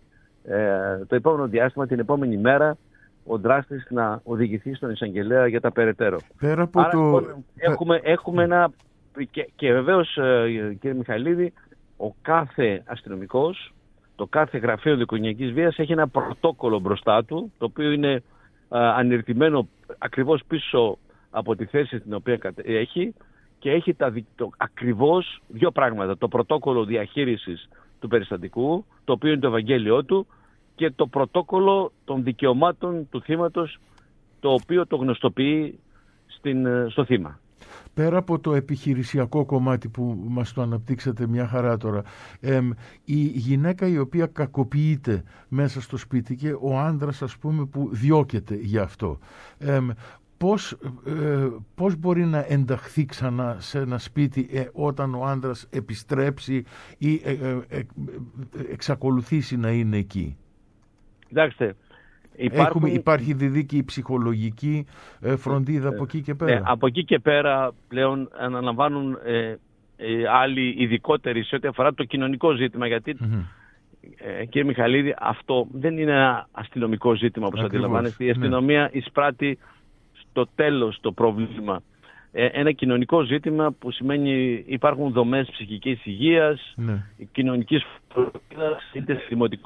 Ε, το επόμενο διάστημα, την επόμενη μέρα, ο δράστης να οδηγηθεί στον εισαγγελέα για τα περαιτέρω. Πέρα από Άρα, το... λοιπόν, έχουμε, έχουμε ένα... Και, και βεβαίως, ε, κύριε Μιχαηλίδη, ο κάθε αστυνομικός, το κάθε γραφείο δικογενειακής βίας έχει ένα πρωτόκολλο μπροστά του, το οποίο είναι ε, ανηρτημένο ακριβώς πίσω από τη θέση την οποία έχει και έχει τα, το, ακριβώς δύο πράγματα. Το πρωτόκολλο διαχείρισης του περιστατικού, το οποίο είναι το Ευαγγέλιό του, και το πρωτόκολλο των δικαιωμάτων του θύματος, το οποίο το γνωστοποιεί στην, στο θύμα. Πέρα από το επιχειρησιακό κομμάτι που μας το αναπτύξατε μια χαρά τώρα, εμ, η γυναίκα η οποία κακοποιείται μέσα στο σπίτι και ο άντρας, ας πούμε, που διώκεται γι' αυτό, εμ, Πώς, ε, πώς μπορεί να ενταχθεί ξανά σε ένα σπίτι ε, όταν ο άντρας επιστρέψει ή ε, ε, ε, εξακολουθήσει να είναι εκεί? Κοιτάξτε, υπάρχουν... Έχουμε, υπάρχει διδίκη η ψυχολογική ε, φροντίδα ε, από εκεί και πέρα. Ναι, από εκεί και πέρα πλέον αναλαμβάνουν ε, ε, άλλοι ειδικότεροι σε ό,τι αφορά το κοινωνικό ζήτημα, γιατί mm-hmm. ε, κύριε Μιχαλίδη, αυτό δεν είναι ένα αστυνομικό ζήτημα όπως αντιλαμβάνεστε. Η αστυνομία ναι. εισπράττει στο τέλος το πρόβλημα. Ε, ένα κοινωνικό ζήτημα που σημαίνει υπάρχουν δομές ψυχικής υγείας, ναι. κοινωνικής φροντίδας, είτε σε δημοτικό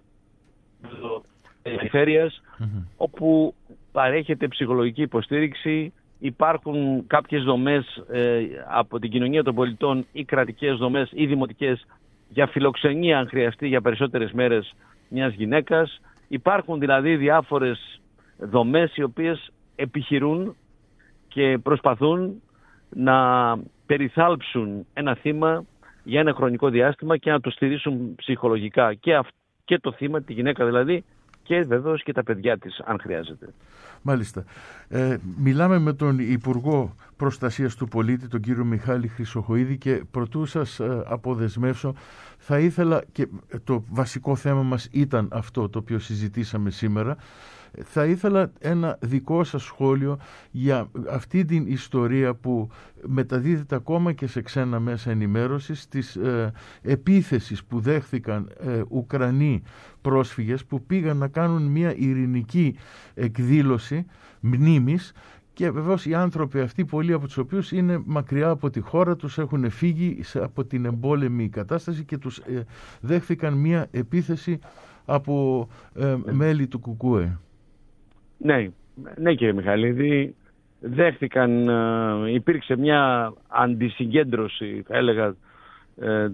επίπεδο περιφέρειας, mm-hmm. όπου παρέχεται ψυχολογική υποστήριξη. Υπάρχουν κάποιες δομές ε, από την κοινωνία των πολιτών ή κρατικές δομές ή δημοτικές για φιλοξενία αν χρειαστεί για περισσότερες μέρες μιας γυναίκας. Υπάρχουν δηλαδή διάφορες δομές οι οποίες επιχειρούν και προσπαθούν να περιθάλψουν ένα θύμα για ένα χρονικό διάστημα και να το στηρίσουν ψυχολογικά και, αυ- και το θύμα, τη γυναίκα δηλαδή, και βεβαίως και τα παιδιά της αν χρειάζεται. Μάλιστα. Ε, μιλάμε με τον Υπουργό Προστασίας του Πολίτη, τον κύριο Μιχάλη Χρυσοχοΐδη, και προτού σας ε, αποδεσμεύσω, θα ήθελα, και το βασικό θέμα μας ήταν αυτό το οποίο συζητήσαμε σήμερα, θα ήθελα ένα δικό σας σχόλιο για αυτή την ιστορία που μεταδίδεται ακόμα και σε ξένα μέσα ενημέρωσης, της ε, επίθεσης που δέχθηκαν ε, Ουκρανοί πρόσφυγες που πήγαν να κάνουν μια ειρηνική εκδήλωση μνήμης, και βεβαίως οι άνθρωποι αυτοί, πολλοί από τους οποίους είναι μακριά από τη χώρα τους, έχουν φύγει από την εμπόλεμη κατάσταση και τους ε, δέχθηκαν μια επίθεση από ε, μέλη του Κουκούε. Ναι, ναι κύριε Μιχαλίδη, δέχθηκαν, ε, υπήρξε μια αντισυγκέντρωση, θα έλεγα, ε,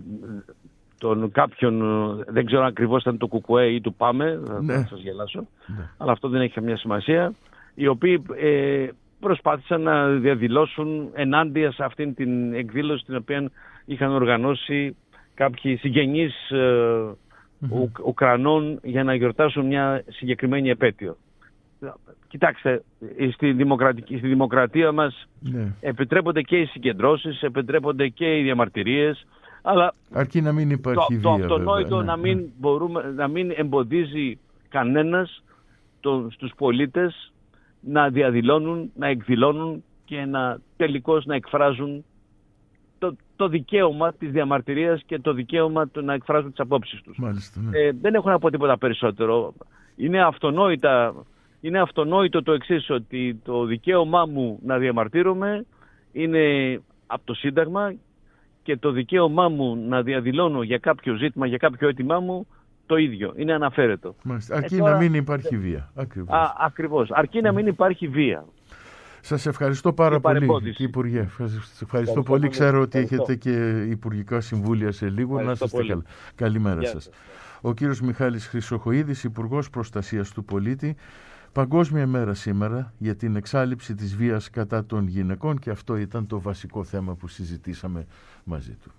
των κάποιων, δεν ξέρω ακριβώς ήταν το Κουκουέ ή του Πάμε, ναι. θα σας γελάσω, ναι. αλλά αυτό δεν έχει καμιά σημασία, οι οποίοι ε, προσπάθησαν να διαδηλώσουν ενάντια σε αυτήν την εκδήλωση την οποία είχαν οργανώσει κάποιοι συγγενείς ε, mm-hmm. Ου, Ουκρανών για να γιορτάσουν μια συγκεκριμένη επέτειο. Κοιτάξτε, στη, δημοκρατική, στη δημοκρατία μας ναι. επιτρέπονται και οι συγκεντρώσεις, επιτρέπονται και οι διαμαρτυρίες, αλλά αρκεί να μην υπάρχει το, βία, το αυτονόητο ναι, να, μην ναι. μπορούμε, να μην εμποδίζει κανένας το, στους πολίτες να διαδηλώνουν, να εκδηλώνουν και να τελικώς να εκφράζουν το, το δικαίωμα της διαμαρτυρίας και το δικαίωμα του να εκφράζουν τις απόψεις τους. Μάλιστα, ναι. ε, δεν έχω να πω τίποτα περισσότερο. Είναι αυτονόητα... Είναι αυτονόητο το εξής, ότι το δικαίωμά μου να διαμαρτύρομαι είναι από το Σύνταγμα και το δικαίωμά μου να διαδηλώνω για κάποιο ζήτημα, για κάποιο αίτημά μου, το ίδιο. Είναι αναφέρετο. Μάλιστα. Αρκεί ε, τώρα... να μην υπάρχει βία. Ακριβώς. Α, ακριβώς. Αρκεί να μην υπάρχει βία. Σας ευχαριστώ πάρα πολύ, κύριε Υπουργέ. Σας ευχαριστώ, ευχαριστώ πολύ. πολύ. Ξέρω ότι ευχαριστώ. έχετε και υπουργικά συμβούλια σε λίγο. Ευχαριστώ να είστε καλά. Καλημέρα Γεια σας. σας. Ο κύριος Μιχάλης Χρυσοχοΐδης, Υπουργός Προστασίας του Πολίτη. Παγκόσμια μέρα σήμερα για την εξάλειψη της βίας κατά των γυναικών, και αυτό ήταν το βασικό θέμα που συζητήσαμε μαζί του.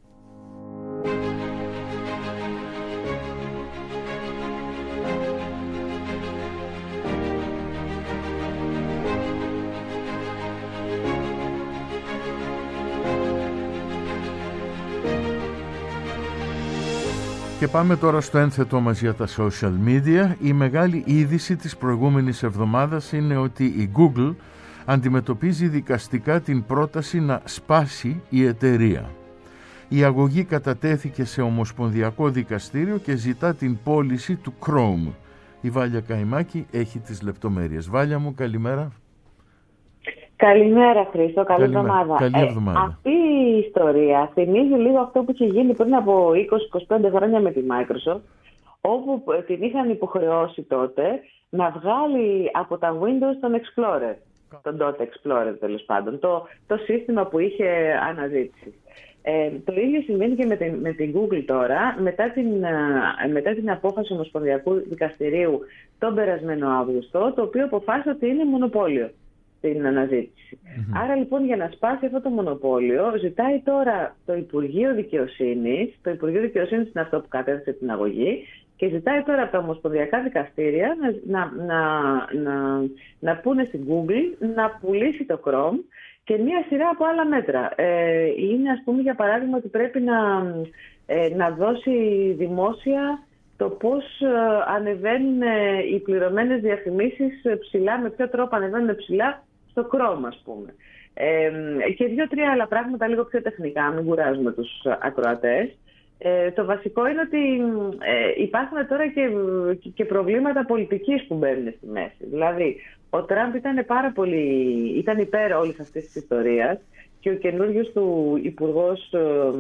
Και πάμε τώρα στο ένθετό μας για τα social media. Η μεγάλη είδηση της προηγούμενης εβδομάδας είναι ότι η Google αντιμετωπίζει δικαστικά την πρόταση να σπάσει η εταιρεία. Η αγωγή κατατέθηκε σε ομοσπονδιακό δικαστήριο και ζητά την πώληση του Chrome. Η Βάλια Καϊμάκη έχει τις λεπτομέρειες. Βάλια μου, καλημέρα. Καλημέρα Χρήστο, καλή εβδομάδα. Καλή εβδομάδα. Ε, αυτή η ιστορία θυμίζει λίγο αυτό που είχε γίνει πριν από είκοσι με είκοσι πέντε χρόνια με τη Microsoft, όπου την είχαν υποχρεώσει τότε να βγάλει από τα Windows τον Explorer, τον Dot Explorer τέλος πάντων, το, το σύστημα που είχε αναζήτηση. Ε, το ίδιο συμβαίνει και με την, με την Google τώρα, μετά την, μετά την απόφαση Ομοσπονδιακού Δικαστηρίου τον περασμένο Αύγουστο, το οποίο αποφάσισε ότι είναι μονοπόλιο την αναζήτηση. Mm-hmm. Άρα λοιπόν, για να σπάσει αυτό το μονοπόλιο, ζητάει τώρα το Υπουργείο Δικαιοσύνης, το Υπουργείο Δικαιοσύνης είναι αυτό που κατέθεσε την αγωγή, και ζητάει τώρα από τα ομοσπονδιακά δικαστήρια να, να, να, να, να πούνε στην Google να πουλήσει το Chrome και μία σειρά από άλλα μέτρα. Ε, είναι, ας πούμε, για παράδειγμα, ότι πρέπει να, ε, να δώσει δημόσια το πώς ε, ανεβαίνουν ε, οι πληρωμένες διαφημίσεις ψηλά, με ποιο τρόπο ανεβαίνουν ψηλά στο Chrome, ας πούμε. Ε, και δύο-τρία άλλα πράγματα λίγο πιο τεχνικά, μην κουράζουμε τους ακροατές. Ε, το βασικό είναι ότι ε, υπάρχουν τώρα και, και προβλήματα πολιτικής που μπαίνουν στη μέση. Δηλαδή, ο Τραμπ ήταν πάρα πολύ, ήταν υπέρ όλης αυτής της ιστορίας και ο καινούριος του υπουργός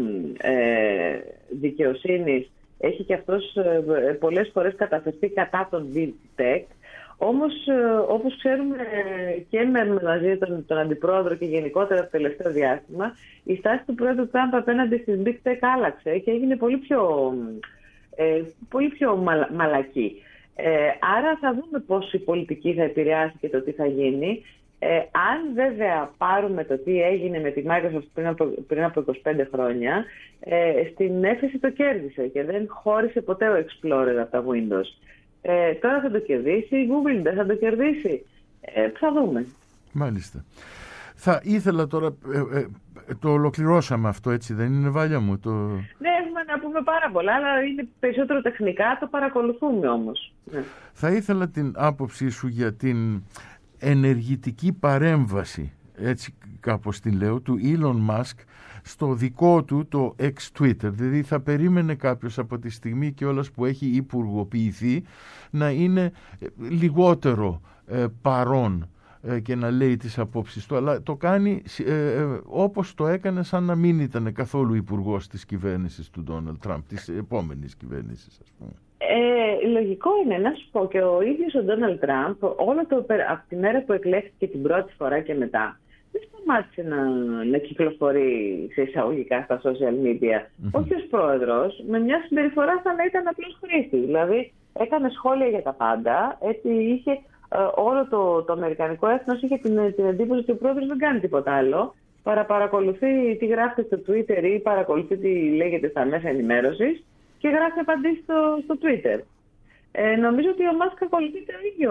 ε, δικαιοσύνης έχει και αυτός ε, πολλές φορές καταφερθεί κατά των Big Tech. Όμως, όπως ξέρουμε και με μαζί τον, τον Αντιπρόεδρο και γενικότερα το τελευταίο διάστημα, η στάση του Πρόεδρου Τραμπ απέναντι στις Big Tech άλλαξε και έγινε πολύ πιο, ε, πολύ πιο μα, μαλακή. Ε, άρα θα δούμε πώς η πολιτική θα επηρεάσει και το τι θα γίνει. Ε, αν βέβαια πάρουμε το τι έγινε με τη Microsoft πριν από, πριν από είκοσι πέντε χρόνια, ε, στην έφεση το κέρδισε και δεν χώρισε ποτέ ο Explorer από τα Windows. Ε, τώρα θα το κερδίσει, η Google δεν θα το κερδίσει. Ε, θα δούμε. Μάλιστα. Θα ήθελα τώρα, ε, ε, το ολοκληρώσαμε αυτό, έτσι δεν είναι, Βάλια μου? Το... Ναι, έχουμε να πούμε πάρα πολλά, αλλά είναι περισσότερο τεχνικά, το παρακολουθούμε όμως. Ναι. Θα ήθελα την άποψή σου για την ενεργητική παρέμβαση, έτσι κάπως την λέω, του Elon Musk στο δικό του το ex-Twitter. Δηλαδή θα περίμενε κάποιος από τη στιγμή και όλας που έχει υπουργοποιηθεί να είναι λιγότερο ε, παρόν ε, και να λέει τις απόψεις του, αλλά το κάνει ε, ε, όπως το έκανε, σαν να μην ήταν καθόλου υπουργός της κυβέρνησης του Ντόναλντ Τραμπ, της επόμενης κυβέρνησης, ας πούμε. Ε, λογικό είναι να σου πω, και ο ίδιος ο Ντόναλντ Τραμπ όλο το, από τη μέρα που εκλέχθηκε την πρώτη φορά και μετά δεν σταμάτησε να, να κυκλοφορεί σε εισαγωγικά στα social media. Mm-hmm. Όχι ως πρόεδρος, με μια συμπεριφορά σαν να ήταν απλός χρήστη. Δηλαδή έκανε σχόλια για τα πάντα, έτσι είχε ε, όλο το, το αμερικανικό έθνος είχε την, την εντύπωση ότι ο πρόεδρος δεν κάνει τίποτα άλλο παρά παρακολουθεί τι γράφεται στο Twitter ή παρακολουθεί τι λέγεται στα μέσα ενημέρωσης και γράφει απαντήσεις στο, στο Twitter. Ε, νομίζω ότι ο Μάσκ ακολουθεί το ίδιο,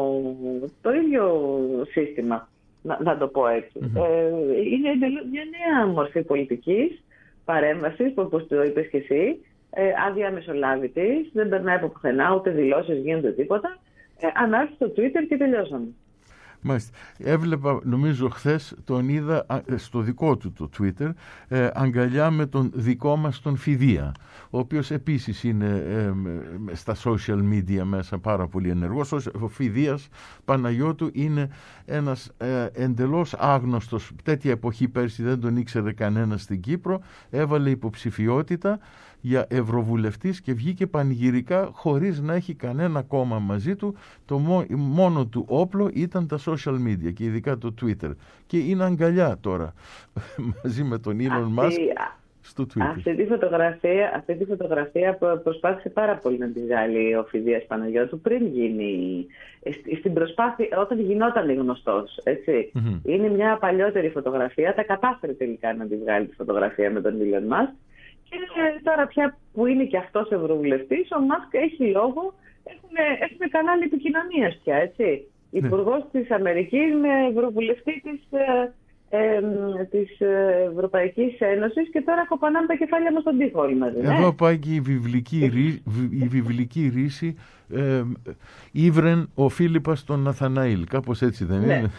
το ίδιο σύστημα, να, να το πω έτσι. Mm-hmm. Ε, είναι μια νέα μορφή πολιτικής παρέμβασης, που όπως το είπες και εσύ, ε, αδιαμεσολάβητης, δεν περνάει από πουθενά, ούτε δηλώσεις γίνονται τίποτα. Ε, ανάρτησε στο Twitter και τελειώσαμε. Μάλιστα. Έβλεπα, νομίζω χθες, τον είδα στο δικό του το Twitter, ε, αγκαλιά με τον δικό μας τον Φιδία, ο οποίος επίσης είναι ε, στα social media μέσα πάρα πολύ ενεργός. Ο Φιδίας Παναγιώτου είναι ένας ε, εντελώς άγνωστος, τέτοια εποχή πέρσι δεν τον ήξερε κανένας στην Κύπρο, έβαλε υποψηφιότητα για ευρωβουλευτής και βγήκε πανηγυρικά χωρίς να έχει κανένα κόμμα μαζί του. Το μόνο του όπλο ήταν τα social media και ειδικά το Twitter, και είναι αγκαλιά τώρα μαζί με τον Elon Musk στο Twitter. Αυτή τη φωτογραφία, αυτή τη φωτογραφία προσπάθησε πάρα πολύ να τη βγάλει ο Φιδίας Παναγιώτου πριν γίνει, στην προσπάθεια, όταν γινόταν γνωστός, έτσι. Mm-hmm. Είναι μια παλιότερη φωτογραφία, τα κατάφερε τελικά να τη βγάλει τη φωτογραφία με τον Elon Musk. Και τώρα πια που είναι και αυτός ευρωβουλευτής, ο Μάσκ έχει λόγο, έχουν κανάλι επικοινωνίας πια, έτσι. Ναι. Υπουργός της Αμερικής με ευρωβουλευτή της, ε, ε, της Ευρωπαϊκής Ένωσης, και τώρα κοπανάμε τα κεφάλια μας στον τοίχο όλοι μαζί. Εδώ ναι. Πάει και η βιβλική, ρί, η βιβλική ρίση, ε, ήβρεν ο Φίλιππας τον Ναθαναήλ, κάπως έτσι δεν είναι? Ναι.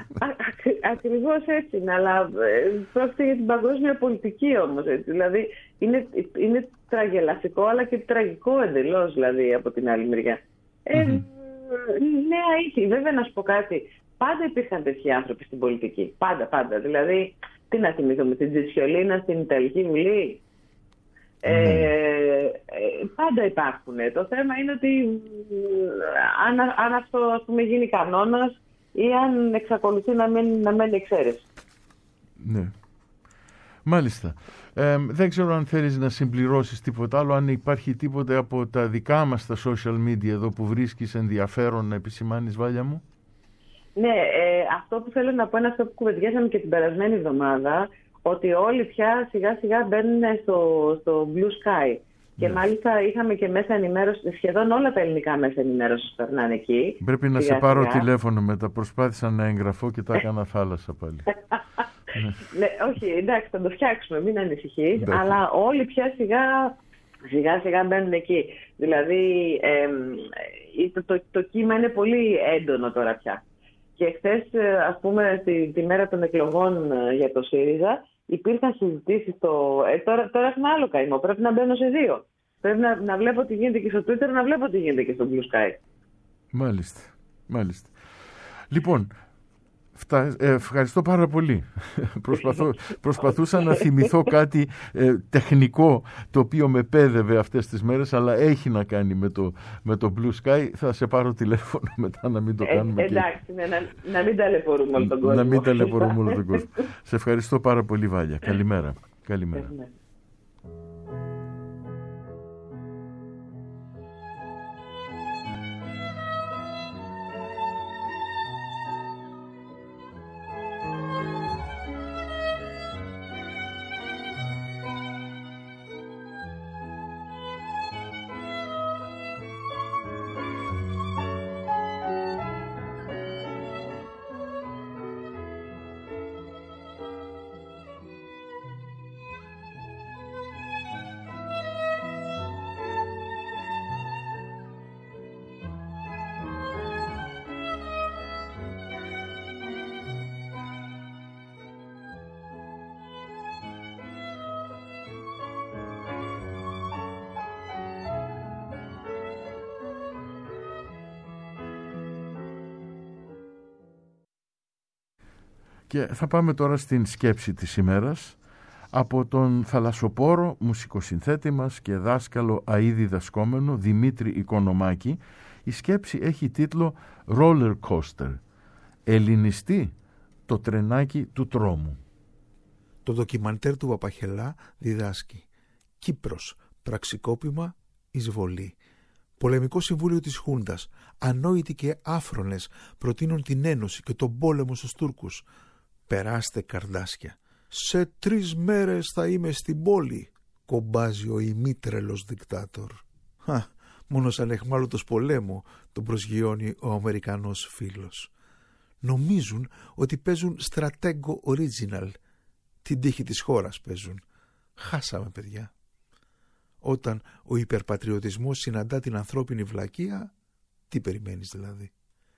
Ακριβώς έτσι είναι, αλλά ε, πρόκειται για την παγκόσμια πολιτική όμως, έτσι. Δηλαδή είναι, είναι τραγελαφικό αλλά και τραγικό εντελώς, δηλαδή, από την άλλη μεριά. Ε, mm-hmm. Νέα ήθη, βέβαια, να σου πω κάτι. Πάντα υπήρχαν τέτοιοι άνθρωποι στην πολιτική. Πάντα, πάντα. Δηλαδή, τι να θυμηθούμε, την Τζιτσιολίνα στην Ιταλική Βουλή. Mm. Ε, ε, πάντα υπάρχουν. Το θέμα είναι ότι αν, αν αυτό, ας πούμε, γίνει κανόνας ή αν εξακολουθεί να μένει, να μένει εξαίρεση. Ναι. Μάλιστα. Ε, δεν ξέρω αν θέλεις να συμπληρώσεις τίποτα άλλο, αν υπάρχει τίποτα από τα δικά μας τα social media εδώ που βρίσκεις ενδιαφέρον να επισημάνεις, Βάλια μου? Ναι, ε, αυτό που θέλω να πω είναι αυτό που κουβεντιάσαμε και την περασμένη εβδομάδα, ότι όλοι πια σιγά σιγά μπαίνουν στο, στο Blue Sky. Και ναι. Μάλιστα είχαμε και μέσα ενημέρωση, σχεδόν όλα τα ελληνικά μέσα ενημέρωση περνάνε εκεί. Πρέπει να σιγά, σε πάρω σιγά. Τηλέφωνο μετά, προσπάθησα να εγγραφώ και τα έκανα θάλασσα πάλι. Ναι, όχι, εντάξει, θα το φτιάξουμε, μην ανησυχείς, αλλά όλοι πια σιγά, σιγά σιγά μπαίνουν εκεί. Δηλαδή ε, το, το, το κύμα είναι πολύ έντονο τώρα πια. Και χθες, ας πούμε, τη, τη μέρα των εκλογών για το ΣΥΡΙΖΑ, υπήρχαν συζητήσεις στο... Ε, τώρα, τώρα έχουμε άλλο καημό, πρέπει να μπαίνω σε δύο. Πρέπει να, να βλέπω τι γίνεται και στο Twitter, να βλέπω τι γίνεται και στο Blue Sky. Μάλιστα, μάλιστα. Λοιπόν, Φτα... Ε, ευχαριστώ πάρα πολύ. Προσπαθώ... Προσπαθούσα να θυμηθώ κάτι ε, τεχνικό το οποίο με πέδευε αυτές τις μέρες, αλλά έχει να κάνει με το, με το Blue Sky. Θα σε πάρω τηλέφωνο μετά να μην το κάνουμε. Ε, εντάξει, και... ναι, να, να μην ταλαιπωρούμε όλο τον κόσμο. Να μην ταλαιπωρούμε όλο τον κόσμο. Σε ευχαριστώ πάρα πολύ, Βάλια. Καλημέρα. Καλημέρα. Καλημέρα. Και θα πάμε τώρα στην σκέψη της ημέρας από τον θαλασσοπόρο, μουσικοσυνθέτη μας και δάσκαλο αεί διδασκόμενο Δημήτρη Οικονομάκη. Η σκέψη έχει τίτλο Roller Coaster. Ελληνιστή το τρενάκι του τρόμου. Το ντοκιμαντέρ του Παπαχελά διδάσκει Κύπρος, πραξικόπημα, εισβολή. Πολεμικό συμβούλιο της Χούντας, ανόητοι και άφρονες προτείνουν την ένωση και τον πόλεμο στους Τούρκους. Περάστε καρδάσια. Σε τρεις μέρες θα είμαι στην πόλη, κομπάζει ο ημίτρελος δικτάτορ. Χα, μόνο σαν εχμάλωτος πολέμου τον προσγειώνει ο Αμερικανός φίλος. Νομίζουν ότι παίζουν στρατέγκο original. Την τύχη της χώρας παίζουν. Χάσαμε, παιδιά. Όταν ο υπερπατριωτισμός συναντά την ανθρώπινη βλακεία, τι περιμένεις δηλαδή?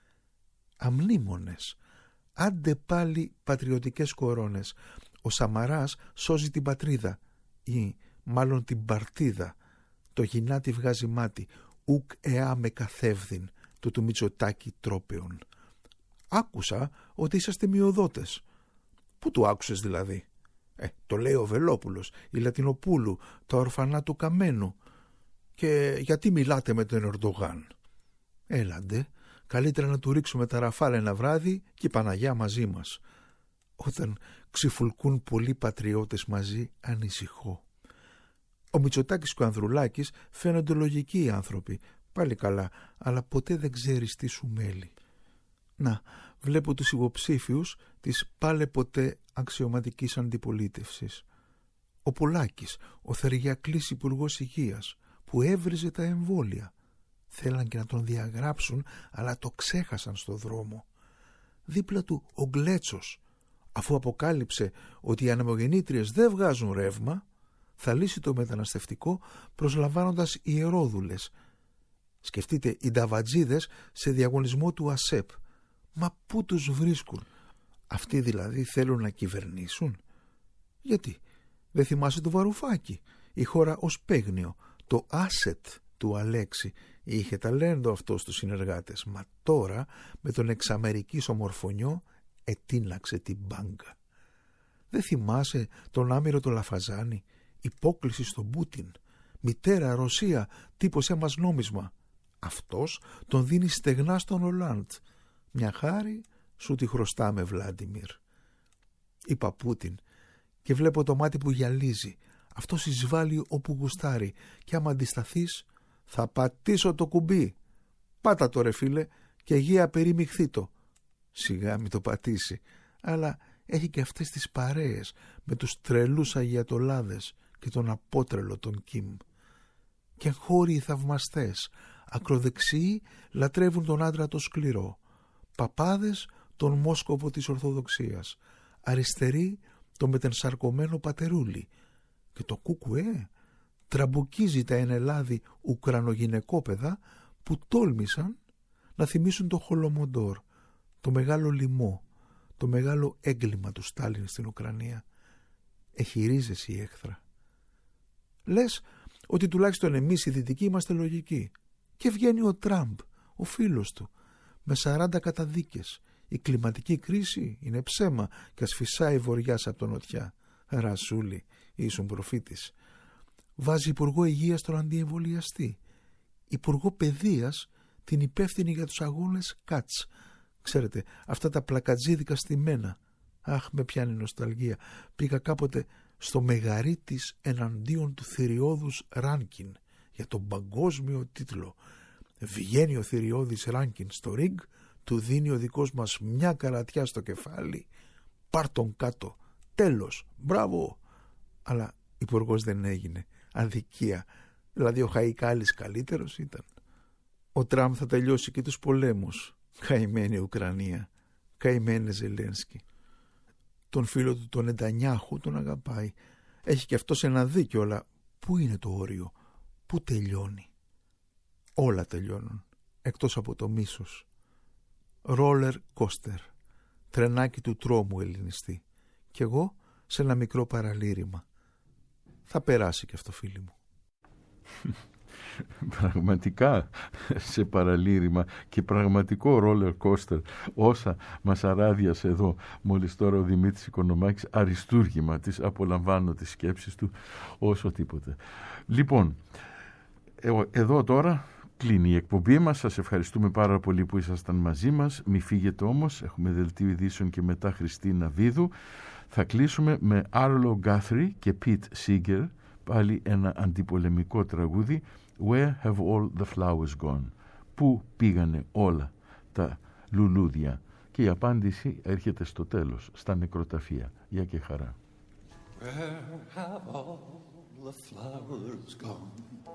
Αμνήμονες. Άντε πάλι πατριωτικές κορώνες. Ο Σαμαράς σώζει την πατρίδα ή μάλλον την παρτίδα. Το γυνάτι βγάζει μάτι. Ουκ εά με καθεύδιν του του Μητσοτάκη τρόπεων. Άκουσα ότι είσαστε μειοδότες. Πού του άκουσες δηλαδή? Ε, το λέει ο Βελόπουλος, η Λατινοπούλου, τα ορφανά του Καμένου. Και γιατί μιλάτε με τον Ερντογάν? Έλαντε, καλύτερα να του ρίξουμε τα ραφάλ ένα βράδυ και η Παναγιά μαζί μας. Όταν ξυφουλκούν πολλοί πατριώτες μαζί, ανησυχώ. Ο Μητσοτάκης και ο Ανδρουλάκης φαίνονται λογικοί οι άνθρωποι. Πάλι καλά, αλλά ποτέ δεν ξέρεις τι σου μέλει. Να, βλέπω τους υποψήφιους της πάλε ποτέ αξιωματικής αντιπολίτευσης. Ο Πολάκης, ο Θεριακλής υπουργός υγείας, που έβριζε τα εμβόλια. Θέλαν και να τον διαγράψουν, αλλά το ξέχασαν στο δρόμο. Δίπλα του ο Γκλέτσος, αφού αποκάλυψε ότι οι ανεμογεννήτριες δεν βγάζουν ρεύμα, θα λύσει το μεταναστευτικό προσλαμβάνοντας ιερόδουλες. Σκεφτείτε, οι νταβατζίδες σε διαγωνισμό του ΑΣΕΠ. Μα πού τους βρίσκουν? Αυτοί δηλαδή θέλουν να κυβερνήσουν? Γιατί? Δεν θυμάσαι το Βαρουφάκι? Η χώρα ως παίγνιο, το asset του Αλέξη. Είχε ταλέντο αυτό στους συνεργάτες. Μα τώρα με τον εξαμερικής ομορφωνιό ετίναξε την μπάγκα. Δεν θυμάσαι τον άμυρο το Λαφαζάνη? Υπόκληση στον Πούτιν. Μητέρα Ρωσία, τύπωσέ μας νόμισμα. Αυτός τον δίνει στεγνά στον Ολάντ. Μια χάρη σου τη χρωστάμε, Βλάντιμιρ. Είπα Πούτιν και βλέπω το μάτι που γυαλίζει. Αυτός εισβάλλει όπου γουστάρει και άμα αντισταθείς θα πατήσω το κουμπί. Πάτα το ρε φίλε και γεία περίμηχθή το. Σιγά μη το πατήσει, αλλά έχει και αυτές τις παρέες με τους τρελούς αγιατολάδες και τον απότρελο τον Κιμ. Και χώριοι θαυμαστές, ακροδεξιοί λατρεύουν τον άντρα το σκληρό, παπάδες τον Μόσκοβο της Ορθοδοξίας, αριστεροί τον μετενσαρκωμένο πατερούλι και το Κουκουέ τραμπουκίζει τα ενελάδη ουκρανογυναικόπαιδα που τόλμησαν να θυμίσουν το Χολομοντόρ, το μεγάλο λοιμό, το μεγάλο έγκλημα του Στάλιν στην Ουκρανία. έχει ρίζες η έχθρα. Λες ότι τουλάχιστον εμείς οι δυτικοί είμαστε λογικοί. Και βγαίνει ο Τραμπ, ο φίλος του, με σαράντα καταδίκες. Η κλιματική κρίση είναι ψέμα και ας φυσάει βοριάς από τον νοτιά. Ρασούλη, ήσουν προφήτης. Βάζει υπουργό υγείας τον αντιεμβολιαστή. Υπουργό παιδείας την υπεύθυνη για τους αγώνες Κάτς. Ξέρετε, αυτά τα πλακατζίδικα στημένα. Αχ, με πιάνει νοσταλγία. Πήγα κάποτε στο Μεγαρίτης εναντίον του Θηριώδους Ράνκιν για τον παγκόσμιο τίτλο. Βγαίνει ο Θηριώδης Ράνκιν στο ριγκ, του δίνει ο δικός μας μια καρατιά στο κεφάλι. Πάρ' τον κάτω. Τέλος. Μπράβο. Αλλά υπουργός δεν έγινε. Αδικία. Δηλαδή ο Χαϊκάλης καλύτερος ήταν. Ο Τραμπ θα τελειώσει και τους πολέμους. Καημένη Ουκρανία. Καημένη Ζελένσκι. Τον φίλο του τον Νετανιάχου τον αγαπάει. Έχει και αυτός ένα δίκιο, αλλά πού είναι το όριο? Πού τελειώνει? Όλα τελειώνουν, εκτός από το μίσος. Ρόλερ κόστερ. Τρενάκι του τρόμου ελληνιστή. Κι εγώ σε ένα μικρό παραλήρημα. Θα περάσει και αυτό, φίλοι μου. Πραγματικά σε παραλήρημα και πραγματικό ρόλερ κόστερ, όσα μας αράδιασε εδώ μόλις τώρα ο Δημήτρης Οικονομάκης, αριστούργημα της, απολαμβάνω τις σκέψεις του όσο τίποτε. Λοιπόν, εδώ τώρα κλείνει η εκπομπή μας. Σας ευχαριστούμε πάρα πολύ που ήσασταν μαζί μας. Μη φύγετε όμως, έχουμε δελτίο ειδήσεων και μετά Χριστίνα Βίδου. Θα κλείσουμε με Άρλο Γκάθρι και Πιτ Σίγκερ, πάλι ένα αντιπολεμικό τραγούδι, Where have all the flowers gone? Πού πήγανε όλα τα λουλούδια? Και η απάντηση έρχεται στο τέλος, στα νεκροταφεία. Γεια και χαρά. Where have all the flowers gone?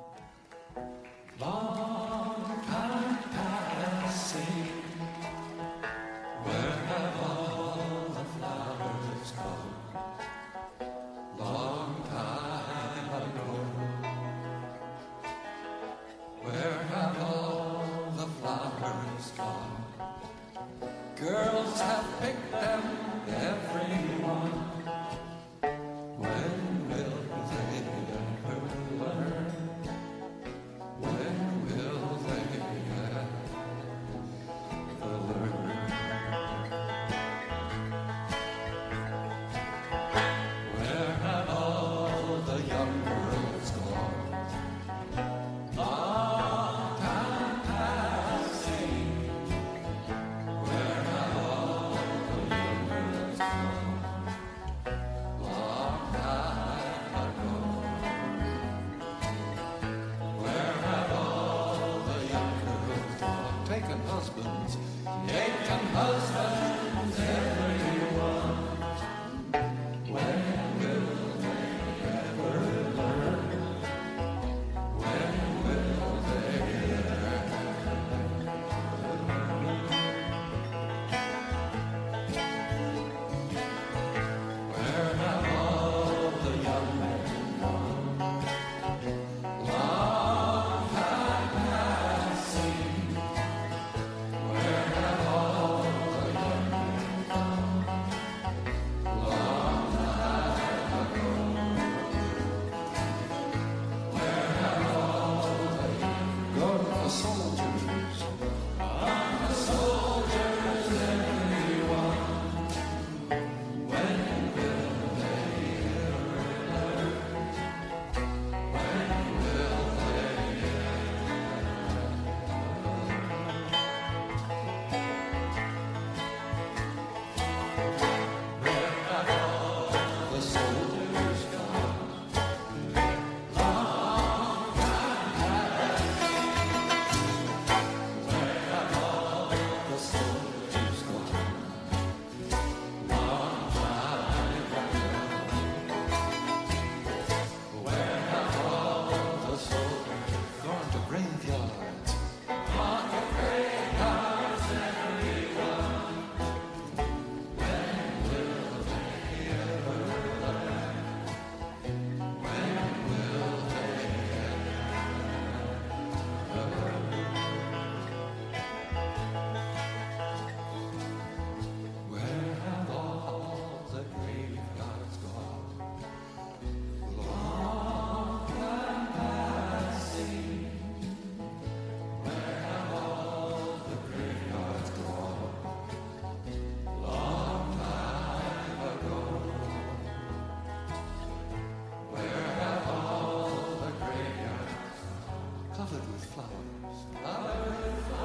Long time passing. Where have all the flowers gone? Long time ago. Where have all the flowers gone? Girls have picked them, every one. When will they ever learn? When will they ever learn? Where have all the young girls gone? Long time passing. Where have all the young girls gone? Long time ago. Where have all the young girls gone? Taken husbands, taken husbands, everyone. When will they ever learn? When will they ever learn? Where have all the young men gone? Long time passing. Where have all the young men gone? Long time ago. Where have all the young gone? The soldiers, on the soldiers, everyone. When will they ever learn? When will they Where have all the soldiers gone? Long time passing. Where have all the soldiers gone? Long time ago. Where have all the soldiers gone? To graveyards, on the graveyards, everyone. When will they ever learn? When will they ever learn? Where have all the graveyards gone? covered with flowers, covered with flowers.